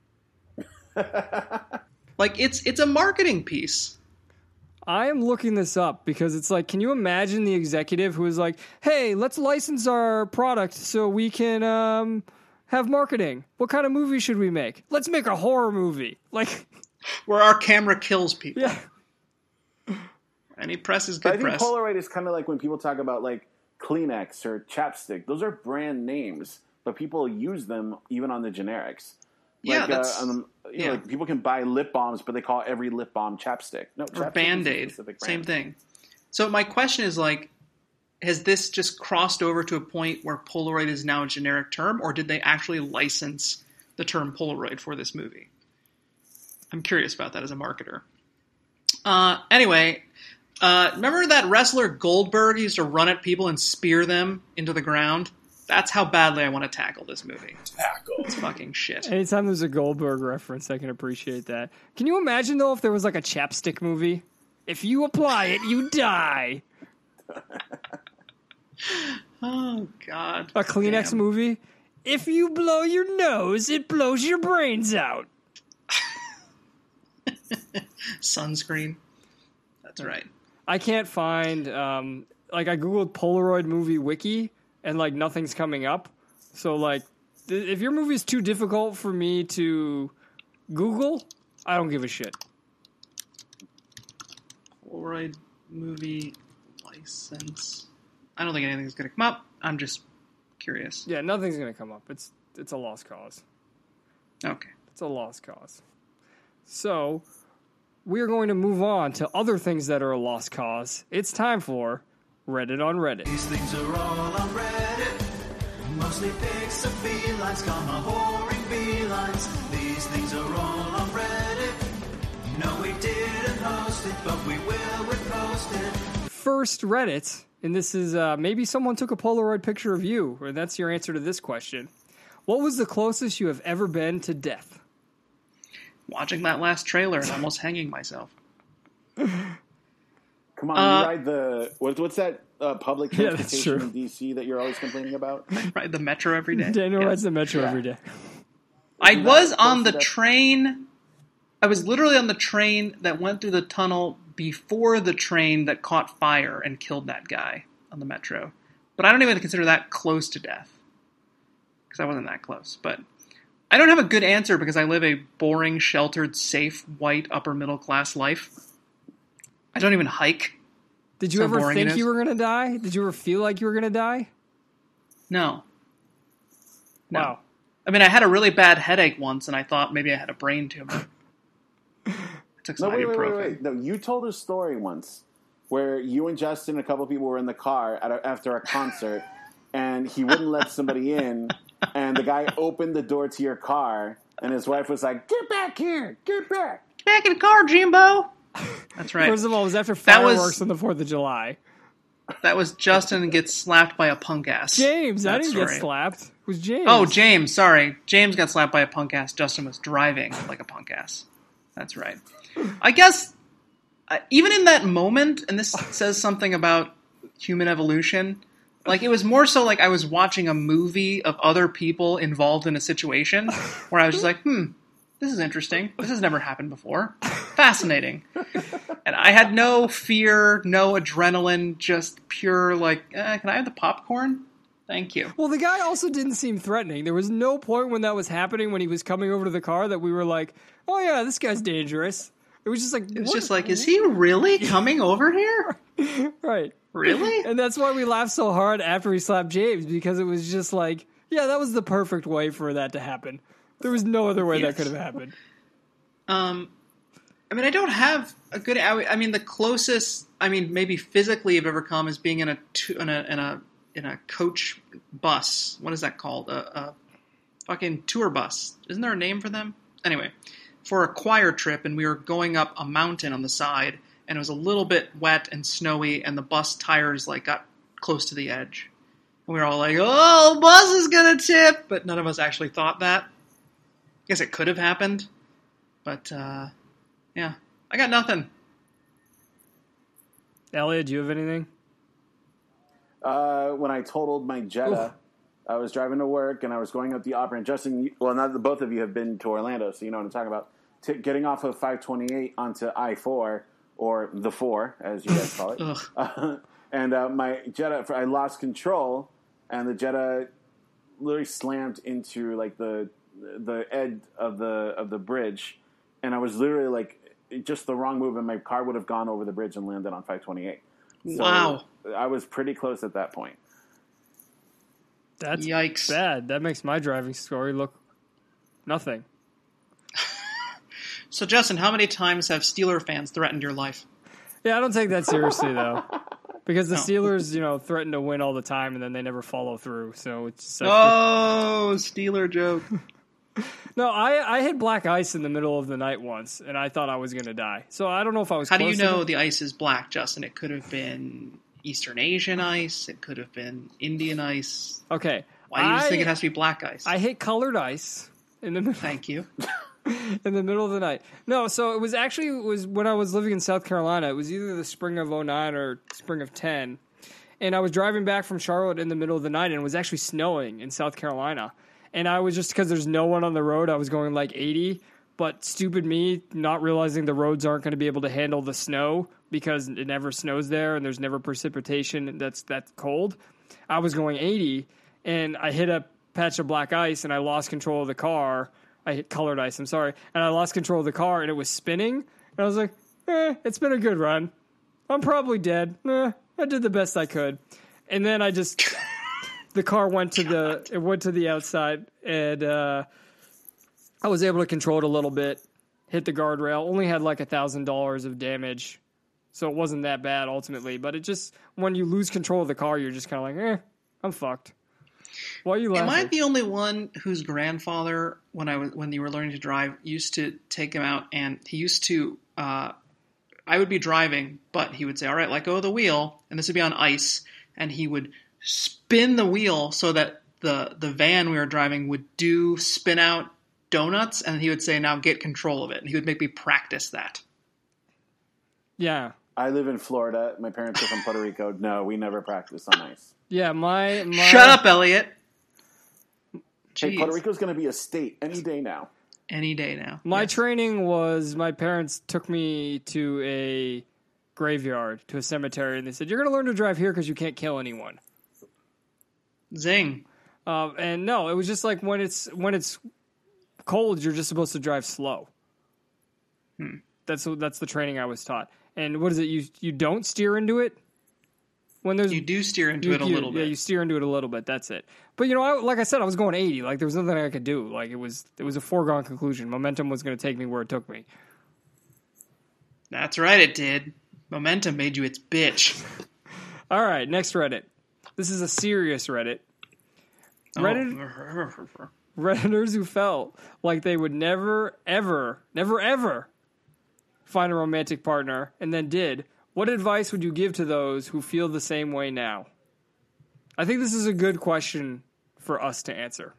Like, it's it's a marketing piece. I am looking this up because it's like, can you imagine the executive who is like, hey, let's license our product so we can um, have marketing. What kind of movie should we make? Let's make a horror movie. Like, Where our camera kills people. yeah. Any press is But I good think press. Polaroid is kind of like when people talk about like Kleenex or chapstick. Those are brand names, but people use them even on the generics. Yeah, like, that's- uh, um, you know, yeah. like people can buy lip balms, but they call every lip balm chapstick. No, Or chapstick is a Band-Aid. specific brand. Same thing. So my question is, like, has this just crossed over to a point where Polaroid is now a generic term, or did they actually license the term Polaroid for this movie? I'm curious about that as a marketer. Uh, anyway, uh, remember that wrestler Goldberg used to run at people and spear them into the ground? That's how badly I want to tackle this movie. Tackle. It's fucking shit. Anytime there's a Goldberg reference, I can appreciate that. Can you imagine, though, if there was like a chapstick movie? If you apply it, you die. Oh, God. A Kleenex Damn. movie? If you blow your nose, it blows your brains out. Sunscreen. That's right. I can't find, um, like, I Googled Polaroid movie wiki, and, like, nothing's coming up. So, like, th- if your movie's too difficult for me to Google, I don't give a shit. Polaroid movie license. I don't think anything's going to come up. I'm just curious. Yeah, nothing's gonna come up. It's it's a lost cause. Okay. It's a lost cause. So, we're going to move on to other things that are a lost cause. It's time for Reddit on Reddit. These things are all on Reddit. Mostly pics of felines, comma, whoring felines. These things are all on Reddit. No, we didn't host it, but we will repost it. First Reddit, and this is uh, maybe someone took a Polaroid picture of you, or that's your answer to this question. What was the closest you have ever been to death? Watching that last trailer and almost hanging myself. Come on, Uh, you ride the what, what's that uh, public Yeah, that's transportation true. in D C that you're always complaining about? Ride the metro every day. Daniel Yeah. rides the metro Yeah. every day. I Isn't was that on close the to that? train. I was literally on the train that went through the tunnel before the train that caught fire and killed that guy on the metro. But I don't even consider that close to death. Because I wasn't that close. But I don't have a good answer because I live a boring, sheltered, safe, white, upper middle class life. I don't even hike. Did you So ever boring think it is. you were going to die? Did you ever feel like you were going to die? No. No. Wow. I mean, I had a really bad headache once, and I thought maybe I had a brain tumor. I took No, some wait, wait, ibuprofen. wait, wait. No, you told a story once where you and Justin, a couple of people were in the car at a, after a concert, and he wouldn't let somebody in, and the guy opened the door to your car, and his wife was like, "Get back here! Get back!" Get back in the car, Jimbo! That's right. First of all, it was after That was- fireworks on the fourth of July. That was Justin gets slapped by a punk ass. James, I That didn't story. get slapped. It was James. Oh, James, sorry. James got slapped by a punk ass. Justin was driving like a punk ass. That's right. I guess, uh, even in that moment, and this says something about human evolution, like it was more so like I was watching a movie of other people involved in a situation where I was just like, hmm, this is interesting. This has never happened before. Fascinating. And I had no fear, no adrenaline, just pure like, eh, can I have the popcorn? Thank you. Well, the guy also didn't seem threatening. There was no point when that was happening, when he was coming over to the car, that we were like, oh yeah, this guy's dangerous. It was just like... It was what? just like, is he really coming over here? Right. Really? And that's why we laughed so hard after he slapped James, because it was just like, yeah, that was the perfect way for that to happen. There was no other way Yes. that could have happened. Um, I mean, I don't have a good. I I mean, the closest, I mean, maybe physically I've ever come is being in a tu- in a in a in a coach bus. What is that called? A, a fucking tour bus. Isn't there a name for them? Anyway, for a choir trip, and we were going up a mountain on the side, and it was a little bit wet and snowy, and the bus tires like got close to the edge, and we were all like, "Oh, the bus is gonna tip," but none of us actually thought that. I guess it could have happened, but. uh Yeah, I got nothing. Elliot, do you have anything? Uh, when I totaled my Jetta, I was driving to work and I was going up the Opera. And Justin, you- well, not the both of you have been to Orlando, so you know what I'm talking about. T- getting off of five twenty-eight onto I four, or the four, as you guys call it. Uh, and uh, my Jetta, I lost control, and the Jetta literally slammed into like the the edge of the of the bridge, and I was literally like just the wrong move, and my car would have gone over the bridge and landed on five twenty-eight. So Wow. I was pretty close at that point. That's Yikes. bad. That makes my driving story look nothing. So, Justin, how many times have Steeler fans threatened your life? Yeah, I don't take that seriously, though. Because the No. Steelers, you know, threaten to win all the time, and then they never follow through. So it's just like, Oh, Steeler joke. no. I I hit black ice in the middle of the night once, and I thought I was going to die. So I don't know if I was. How do you close know enough. the ice is black, Justin? It could have been Eastern Asian ice. It could have been Indian ice. Okay. Why do you just I, think it has to be black ice? I hit colored ice in the middle. Thank you. in the middle of the night. No, so it was actually it was when I was living in South Carolina. It was either the spring of oh nine or spring of ten. And I was driving back from Charlotte in the middle of the night, and it was actually snowing in South Carolina. And I was just, because there's no one on the road, I was going like eighty. But stupid me, not realizing the roads aren't going to be able to handle the snow because it never snows there and there's never precipitation that's that cold. I was going eighty, and I hit a patch of black ice, and I lost control of the car. I hit colored ice, I'm sorry. And I lost control of the car, and it was spinning. And I was like, eh, it's been a good run. I'm probably dead. Eh, I did the best I could. And then I just, the car went to the, it went to the outside, and uh, I was able to control it a little bit, hit the guardrail, only had like a thousand dollars of damage. So it wasn't that bad ultimately. But it just, when you lose control of the car, you're just kind of like, eh, I'm fucked. Why are you laughing? Am I the only one whose grandfather, when I was when you were learning to drive, used to take him out, and he used to? Uh, I would be driving, but he would say, "All right, let go of the wheel," and this would be on ice, and he would spin the wheel so that the the van we were driving would do spin out donuts, and he would say, "Now get control of it," and he would make me practice that. Yeah. I live in Florida. My parents are from Puerto Rico. No, we never practice on ice. Yeah, my, my Shut up, Elliot. Hey, Jeez. Puerto Rico's going to be a state any day now. Any day now. My Yes. training was my parents took me to a graveyard, to a cemetery, and they said, "You're going to learn to drive here because you can't kill anyone." Zing. Um, and no, it was just like when it's when it's cold, you're just supposed to drive slow. Hmm. That's that's the training I was taught. And what is it? You you don't steer into it. when there's You do steer into you, it a you- little Yeah, bit. you steer into it a little bit. That's it. But you know, I, like I said, I was going eighty. Like there was nothing I could do. Like it was, it was a foregone conclusion. Momentum was going to take me where it took me. That's right, it did. Momentum made you its bitch. All right, next Reddit. This is a serious Reddit. Reddit Oh. Redditors who felt like they would never, ever, never, ever find a romantic partner and then did. What advice would you give to those who feel the same way now? I think this is a good question for us to answer.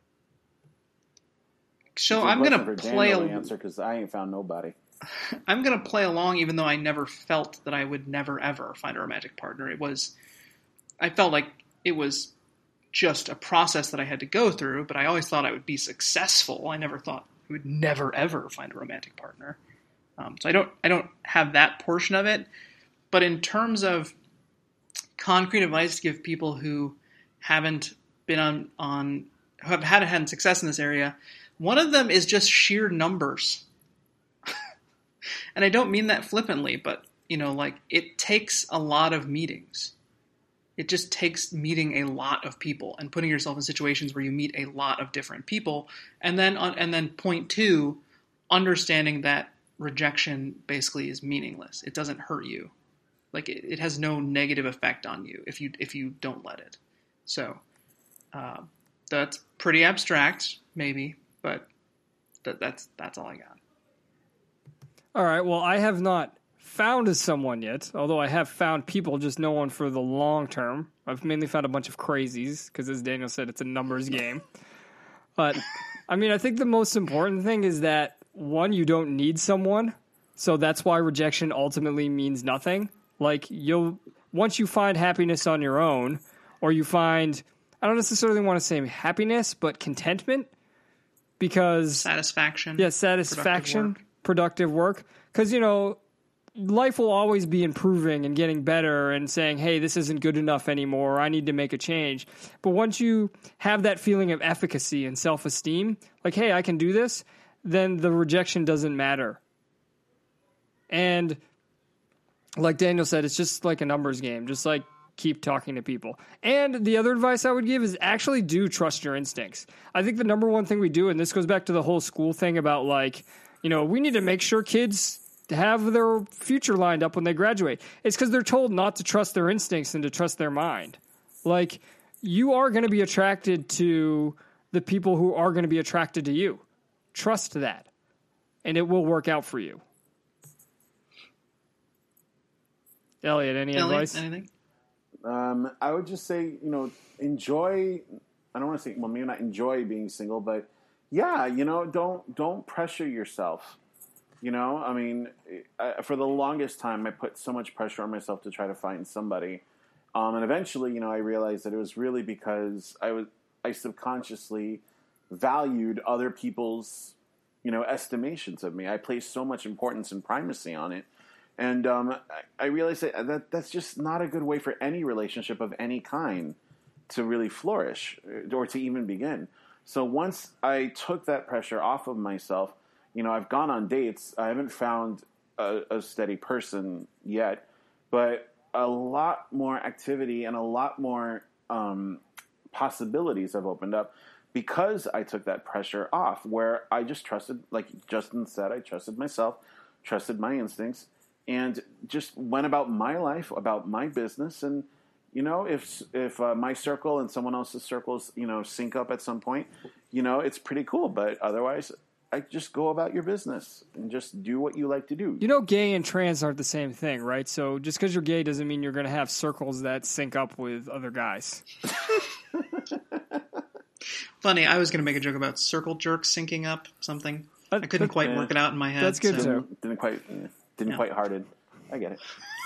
So Good I'm question gonna for play. Daniel A, to answer because I ain't found nobody. I'm gonna play along, even though I never felt that I would never ever find a romantic partner. It was, I felt like it was just a process that I had to go through. But I always thought I would be successful. I never thought I would never ever find a romantic partner. Um, so I don't, I don't have that portion of it. But in terms of concrete advice to give people who haven't been on, on who have had had success in this area, one of them is just sheer numbers. And I don't mean that flippantly, but you know, like it takes a lot of meetings. It just takes meeting a lot of people and putting yourself in situations where you meet a lot of different people. And then, on, and then point two, understanding that rejection basically is meaningless. It doesn't hurt you. Like it, it has no negative effect on you if you if you don't let it. So uh, that's pretty abstract, maybe, but that, that's that's all I got. All right. Well, I have not found someone yet, although I have found people, just no one for the long term. I've mainly found a bunch of crazies because, as Daniel said, it's a numbers game. But I mean, I think the most important thing is that one, you don't need someone, so that's why rejection ultimately means nothing. Like you'll once you find happiness on your own, or you find, I don't necessarily want to say happiness, but contentment, because Satisfaction. yeah, satisfaction, productive work, because you know life will always be improving and getting better and saying, hey, this isn't good enough anymore, I need to make a change. But once you have that feeling of efficacy and self-esteem, like, hey, I can do this, then the rejection doesn't matter. And like Daniel said, it's just like a numbers game. Just like keep talking to people. And the other advice I would give is actually do trust your instincts. I think the number one thing we do, and this goes back to the whole school thing about like, you know, we need to make sure kids have their future lined up when they graduate. It's because they're told not to trust their instincts and to trust their mind. Like, you are going to be attracted to the people who are going to be attracted to you. Trust that. And it will work out for you. Elliot, any Elliot, advice? anything? Um, I would just say, you know, enjoy. I don't want to say, well, maybe not enjoy being single, but yeah, you know, don't don't pressure yourself. You know, I mean, I, for the longest time, I put so much pressure on myself to try to find somebody, um, and eventually, you know, I realized that it was really because I was I subconsciously valued other people's, you know, estimations of me. I placed so much importance and primacy on it. And um, I, I realized that, that that's just not a good way for any relationship of any kind to really flourish or to even begin. So once I took that pressure off of myself, you know, I've gone on dates. I haven't found a, a steady person yet, but a lot more activity and a lot more um, possibilities have opened up because I took that pressure off, where I just trusted, like Justin said, I trusted myself, trusted my instincts, and just went about my life, about my business. And, you know, if if uh, my circle and someone else's circles, you know, sync up at some point, you know, it's pretty cool. But otherwise, I just go about your business and just do what you like to do. You know, gay and trans aren't the same thing, right? So just because you're gay doesn't mean you're going to have circles that sync up with other guys. Funny, I was going to make a joke about circle jerks syncing up something. I couldn't quite yeah. work it out in my head. That's good, so. too. Didn't quite, didn't Yeah. quite hearted. I get it.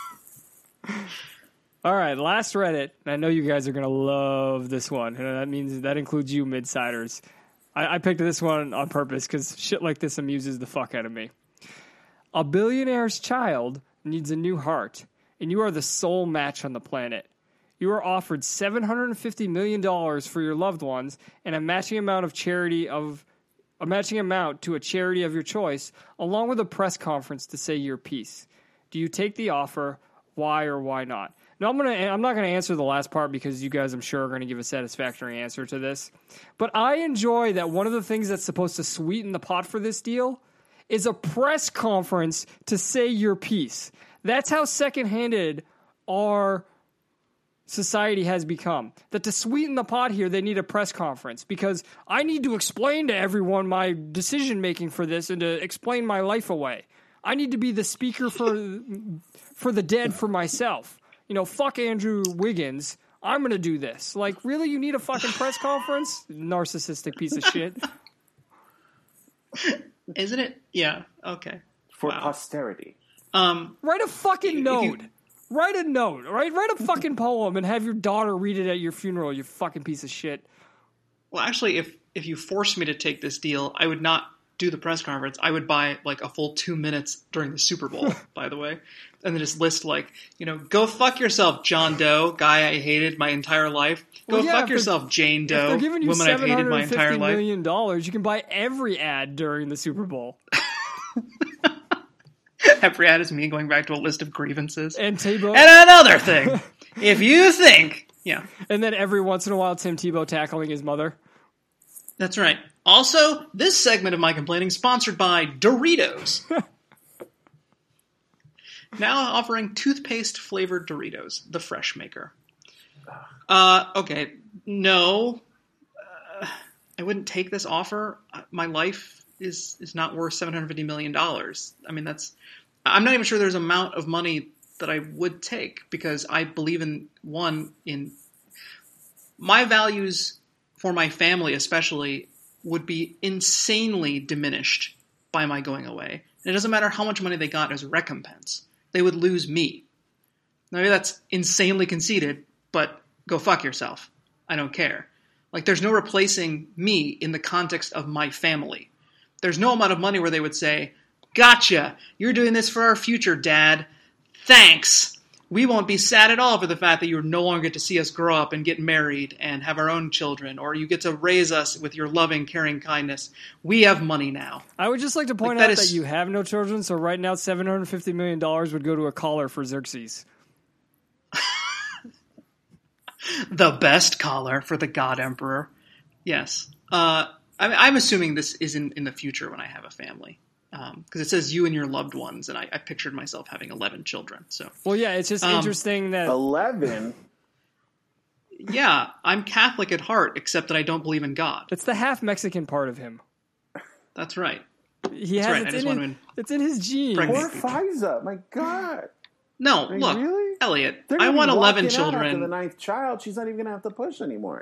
All right, last Reddit. And I know you guys are going to love this one. And that means that includes you, Midsiders. I, I picked this one on purpose because shit like this amuses the fuck out of me. A billionaire's child needs a new heart, and you are the sole match on the planet. You are offered seven hundred fifty million dollars for your loved ones and a matching amount of charity of a matching amount to a charity of your choice, along with a press conference to say your piece. Do you take the offer? Why or why not? No, I'm gonna. I'm not gonna answer the last part because you guys, I'm sure, are gonna give a satisfactory answer to this. But I enjoy that one of the things that's supposed to sweeten the pot for this deal is a press conference to say your piece. That's how second-handed our society has become. That to sweeten the pot here, they need a press conference because I need to explain to everyone my decision-making for this and to explain my life away. I need to be the speaker for for the dead for myself. You know, fuck Andrew Wiggins. I'm going to do this. Like, really? You need a fucking press conference? Narcissistic piece of shit. Isn't it? Yeah. Okay. For Wow. posterity. Um, Write a fucking If note. you- Write a note. Right? Write a fucking poem and have your daughter read it at your funeral, you fucking piece of shit. well, actually, if if you forced me to take this deal, I would not do the press conference. I would buy like a full two minutes during the Super Bowl, by the way, and then just list like, you know, go fuck yourself, John Doe, guy I hated my entire life. Go Well, yeah, fuck if they're- yourself, Jane If Doe, they're giving you woman I've seven hated my hundred entire fifty life. million dollars, you can buy every ad during the Super Bowl. Every ad is me going back to a list of grievances. And Tebow. And another thing, if you think, yeah, And then every once in a while, Tim Tebow tackling his mother. that's right. Also, this segment of my complaining sponsored by Doritos. Now offering toothpaste flavored Doritos, the Fresh Maker. Uh, okay, no, uh, I wouldn't take this offer. Uh, My life is is not worth seven hundred fifty million dollars. I mean, that's. I'm not even sure there's an amount of money that I would take because I believe in one in my values for my family, especially, would be insanely diminished by my going away. And it doesn't matter how much money they got as recompense. They would lose me. Now, maybe that's insanely conceited, but go fuck yourself. I don't care. Like, there's no replacing me in the context of my family. There's no amount of money where they would say, gotcha, you're doing this for our future, Dad. Thanks. We won't be sad at all over the fact that you no longer get to see us grow up and get married and have our own children, or you get to raise us with your loving, caring kindness. We have money now. I would just like to point Like, that out is- that you have no children, so right now seven hundred fifty million dollars would go to a collar for Xerxes. The best collar for the God Emperor. Yes. Uh, I mean, I'm assuming this is in, in the future when I have a family. Because um, it says you and your loved ones, and I, I pictured myself having eleven children. So, Well, yeah, it's just Um, interesting that Eleven. yeah, I'm Catholic at heart, except that I don't believe in God. it's the half Mexican part of him. That's right. He has right, I it's, just in wanted his, to it's in his genes. pregnant. Poor Fiza. My God. No, Like, look, really? Elliot, They're I gonna want be eleven walking out After the children. ninth child, she's not even going to have to push anymore.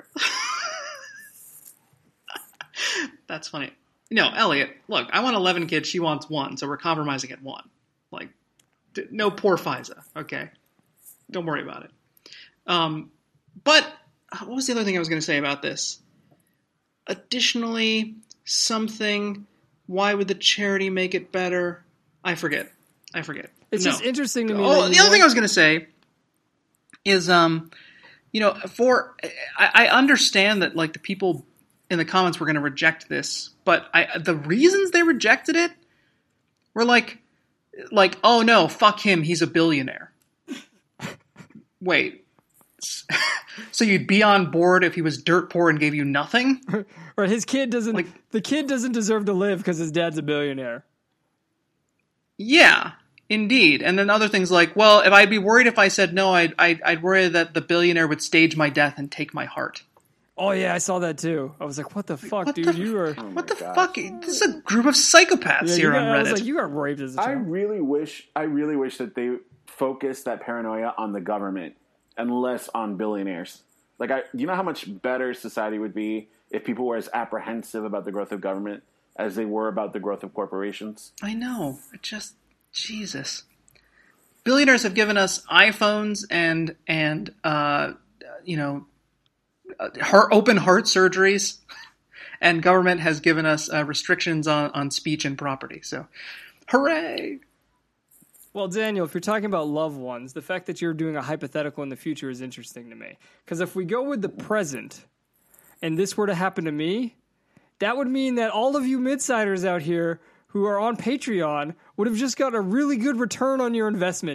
That's funny. No, Elliot, look, I want eleven kids. She wants one, so we're compromising at one. Like, d- no poor Fiza, okay? Don't worry about it. Um, but uh, what was the other thing I was going to say about this? Additionally, something. Why would the charity make it better? I forget. I forget. It's No. just interesting to me. Oh, that the you other thing I want- was going to say is, um, you know, for I, I understand that like the people in the comments were going to reject this, but I the reasons they rejected it were like, like, oh no, fuck him, he's a billionaire. Wait, so you'd be on board if he was dirt poor and gave you nothing? Right, his kid doesn't. Like- the kid doesn't deserve to live because his dad's a billionaire. Yeah, indeed. And then other things like, well, if I'd be worried if I said no, I'd, I'd, I'd worry that the billionaire would stage my death and take my heart. Oh yeah, I saw that too. I was like, "What the fuck, What dude? the- you are." What the gosh. fuck? This is a group of psychopaths Yeah, you here got, on I was Reddit. like, "You got raped as a I child." really wish, I really wish that they focused that paranoia on the government and less on billionaires. Like, I, you know how much better society would be if people were as apprehensive about the growth of government as they were about the growth of corporations? I know. It just, Jesus. Billionaires have given us iPhones and, and uh, you know, uh, heart, open heart surgeries, and government has given us uh, restrictions on, on speech and property. So, hooray! Well, Daniel, if you're talking about loved ones, the fact that you're doing a hypothetical in the future is interesting to me. Because if we go with the present, and this were to happen to me, that would mean that all of you midsiders out here who are on Patreon would have just gotten a really good return on your investment.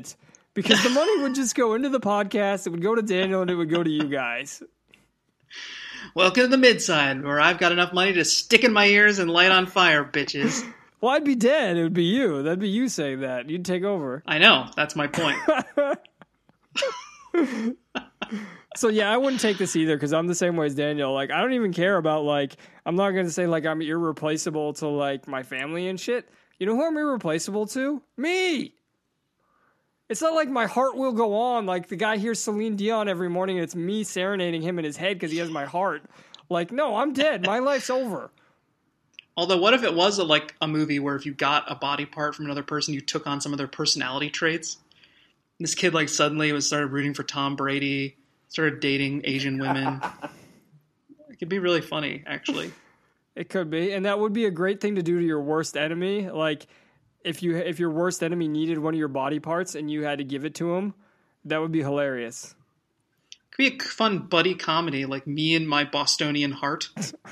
because the money would just go into the podcast, it would go to Daniel, and it would go to you guys. Welcome to the Midside, where I've got enough money to stick in my ears and light on fire, bitches. Well, I'd be dead. It would be you. That'd be you saying that. You'd take over. I know. That's my point. So yeah, I wouldn't take this either because I'm the same way as Daniel. Like, I don't even care about, like, I'm not going to say, like, I'm irreplaceable to, like, my family and shit. You know who I'm irreplaceable to? Me! It's not like my heart will go on. Like, the guy hears Celine Dion every morning and it's me serenading him in his head because he has my heart. Like, no, I'm dead. My life's over. Although, what if it was a, like a movie where if you got a body part from another person, you took on some of their personality traits? This kid, like, suddenly was started rooting for Tom Brady, started dating Asian women. It could be really funny, actually. It could be, and that would be a great thing to do to your worst enemy. Like, if you if your worst enemy needed one of your body parts and you had to give it to him, that would be hilarious. Could be a fun buddy comedy, like Me and My Bostonian Heart.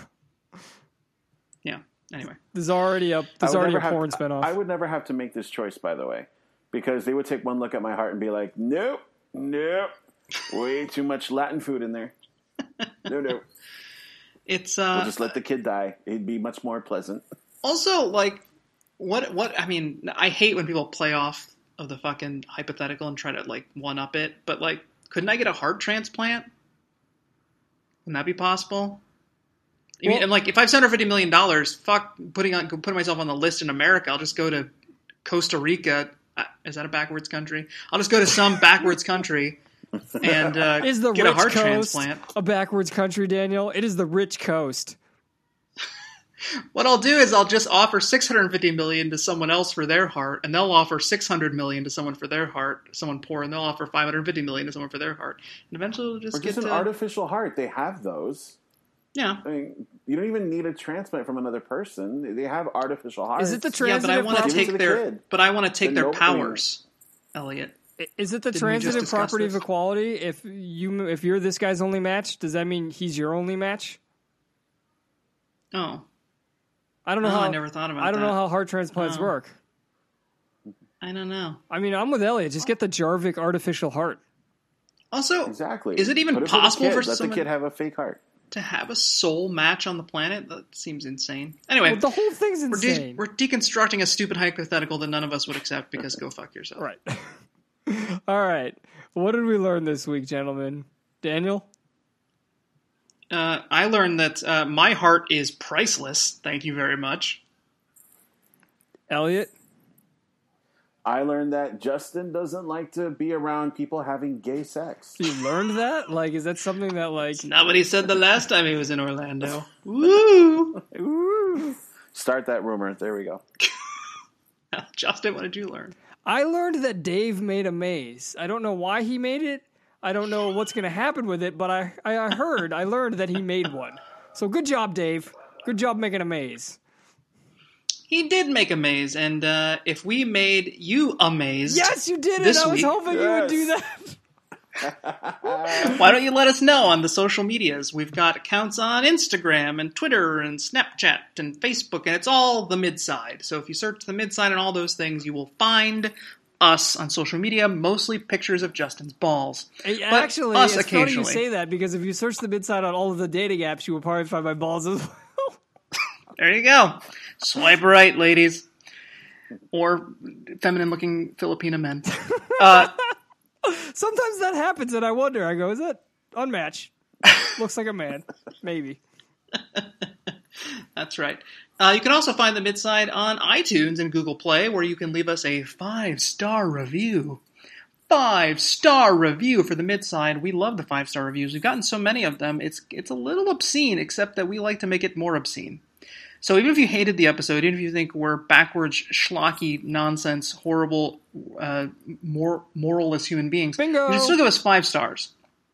Yeah. Anyway, there's already a there's already a porn have, spinoff. I would never have to make this choice, by the way, because they would take one look at my heart and be like, "Nope, nope, way too much Latin food in there. No, no." It's uh, we'll just let the kid die. It'd be much more pleasant. Also, like, what what I mean, I hate when people play off of the fucking hypothetical and try to like one up it. But like, couldn't I get a heart transplant? Wouldn't that be possible? I mean, Well, and like, if I have seven hundred fifty million dollars, fuck putting on putting myself on the list in America. I'll just go to Costa Rica. Uh, is that a backwards country? I'll just go to some backwards country and uh, is the get a rich heart coast transplant. a backwards country, Daniel? It is the rich coast. What I'll do is I'll just offer six hundred fifty million dollars to someone else for their heart, and they'll offer six hundred million dollars to someone for their heart, someone poor, and they'll offer five hundred fifty million dollars to someone for their heart. And eventually we'll just Or get just an to... artificial heart. They have those. Yeah. I mean, you don't even need a transplant from another person. They have artificial hearts. Is it the Yeah, but I transitive want to property? Give it take to the their... kid. But I want to take Then their no- powers, Elliot. Is it the Didn't we just transitive discuss property this? of equality? If you if you're this guy's only match, does that mean he's your only match? Oh. I don't know Oh, how. I never thought about I don't that. know how heart transplants Oh. work. I don't know. I mean, I'm with Elliot. Just get the Jarvik artificial heart. Also, Exactly. is it even Put it for the possible kid. for Let someone the kid have a fake heart? to have a soul match on the planet? That seems insane. Anyway, Well, the whole thing's we're, de- insane. we're deconstructing a stupid hypothetical that none of us would accept because go fuck yourself. Right. All right. What did we learn this week, gentlemen? Daniel? Uh, I learned that uh, my heart is priceless. Thank you very much. Elliot? I learned that Justin doesn't like to be around people having gay sex. You learned that? Like, is that something that, like... Not what he said the last time he was in Orlando. Woo! Ooh. Start that rumor. There we go. Justin, what did you learn? I learned that Dave made a maze. I don't know why he made it. I don't know what's going to happen with it, but I, I heard, I learned that he made one. So good job, Dave. Good job making a maze. He did make a maze, and uh, if we made you amazed, Yes, you did it. this I was week, hoping you would do Yes. that. why don't you let us know on the social medias? We've got accounts on Instagram and Twitter and Snapchat and Facebook, and it's all the Midside. So if you search the Midside and all those things, you will find us on social media, mostly pictures of Justin's balls. Hey, But Actually, us it's funny you occasionally. say that because if you search the Midside on all of the dating apps, you will probably find my balls as well. There you go. Swipe right, ladies. Or feminine-looking Filipino men. Uh, Sometimes that happens, and I wonder. I go, is that unmatched? Looks like a man. Maybe. That's right. Uh, you can also find the Midside on iTunes and Google Play, where you can leave us a five-star review. Five-star review for the Midside. We love the five-star reviews. We've gotten so many of them. It's it's a little obscene, except that we like to make it more obscene. So even if you hated the episode, even if you think we're backwards, schlocky, nonsense, horrible, uh, mor- moralless human beings, Bingo! you should still give us five stars.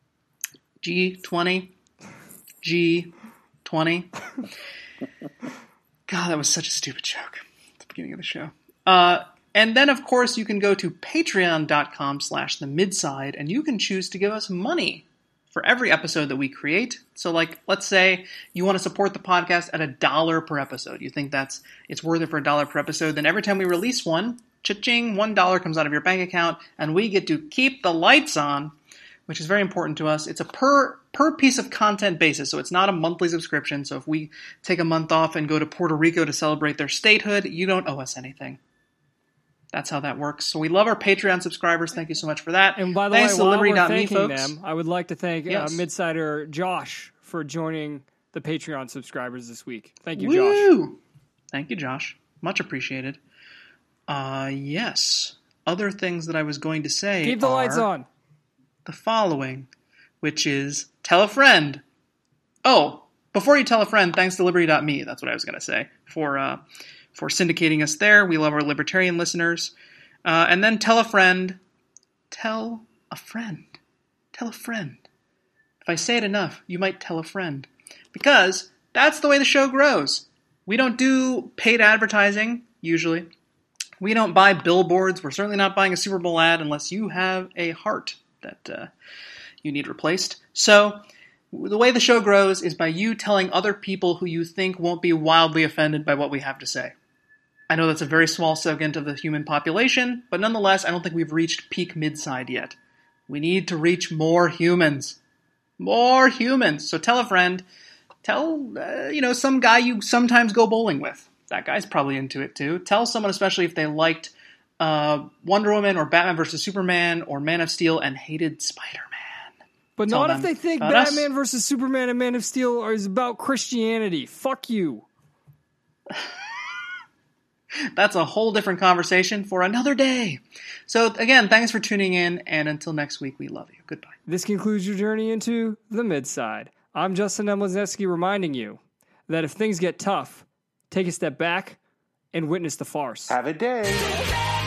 G twenty. G twenty. God, that was such a stupid joke at the beginning of the show. Uh, and then, of course, you can go to patreon.com slash the midside, and you can choose to give us money for every episode that we create. So, like, let's say you want to support the podcast at a dollar per episode. You think that's it's worth it for a dollar per episode. Then every time we release one, Cha-ching, one dollar comes out of your bank account, and we get to keep the lights on, which is very important to us. It's a per per piece of content basis, so it's not a monthly subscription. So if we take a month off and go to Puerto Rico to celebrate their statehood, you don't owe us anything. That's how that works. So we love our Patreon subscribers. Thank you so much for that. And by the Thanks way, to while Liberty we're dot me, thanking folks. them, I would like to thank Yes. uh, Midsider Josh for joining the Patreon subscribers this week. Thank you, Josh. Woo! Thank you, Josh. Much appreciated. Uh, yes. Other things that I was going to say Keep the are lights on. the following, which is tell a friend. Oh, before you tell a friend, thanks to Liberty dot me. That's what I was going to say for uh, for syndicating us there. We love our libertarian listeners. Uh, and then tell a friend. Tell a friend. Tell a friend. If I say it enough, you might tell a friend. Because that's the way the show grows. We don't do paid advertising, usually. We don't buy billboards. We're certainly not buying a Super Bowl ad unless you have a heart that uh, you need replaced. So the way the show grows is by you telling other people who you think won't be wildly offended by what we have to say. I know that's a very small segment of the human population, but nonetheless, I don't think we've reached peak mid-side yet. We need to reach more humans. More humans. So tell a friend. Tell, uh, you know, some guy you sometimes go bowling with. That guy's probably into it too. Tell someone, especially if they liked uh, Wonder Woman or Batman versus Superman or Man of Steel and hated Spider-Man. But Tell not them if they think about us. Batman versus Superman and Man of Steel are, is about Christianity. Fuck you. That's a whole different conversation for another day. So again, thanks for tuning in, and until next week, we love you. Goodbye. This concludes your journey into the Midside. I'm Justin Emlazewski reminding you that if things get tough, take a step back and witness the farce. Have a day.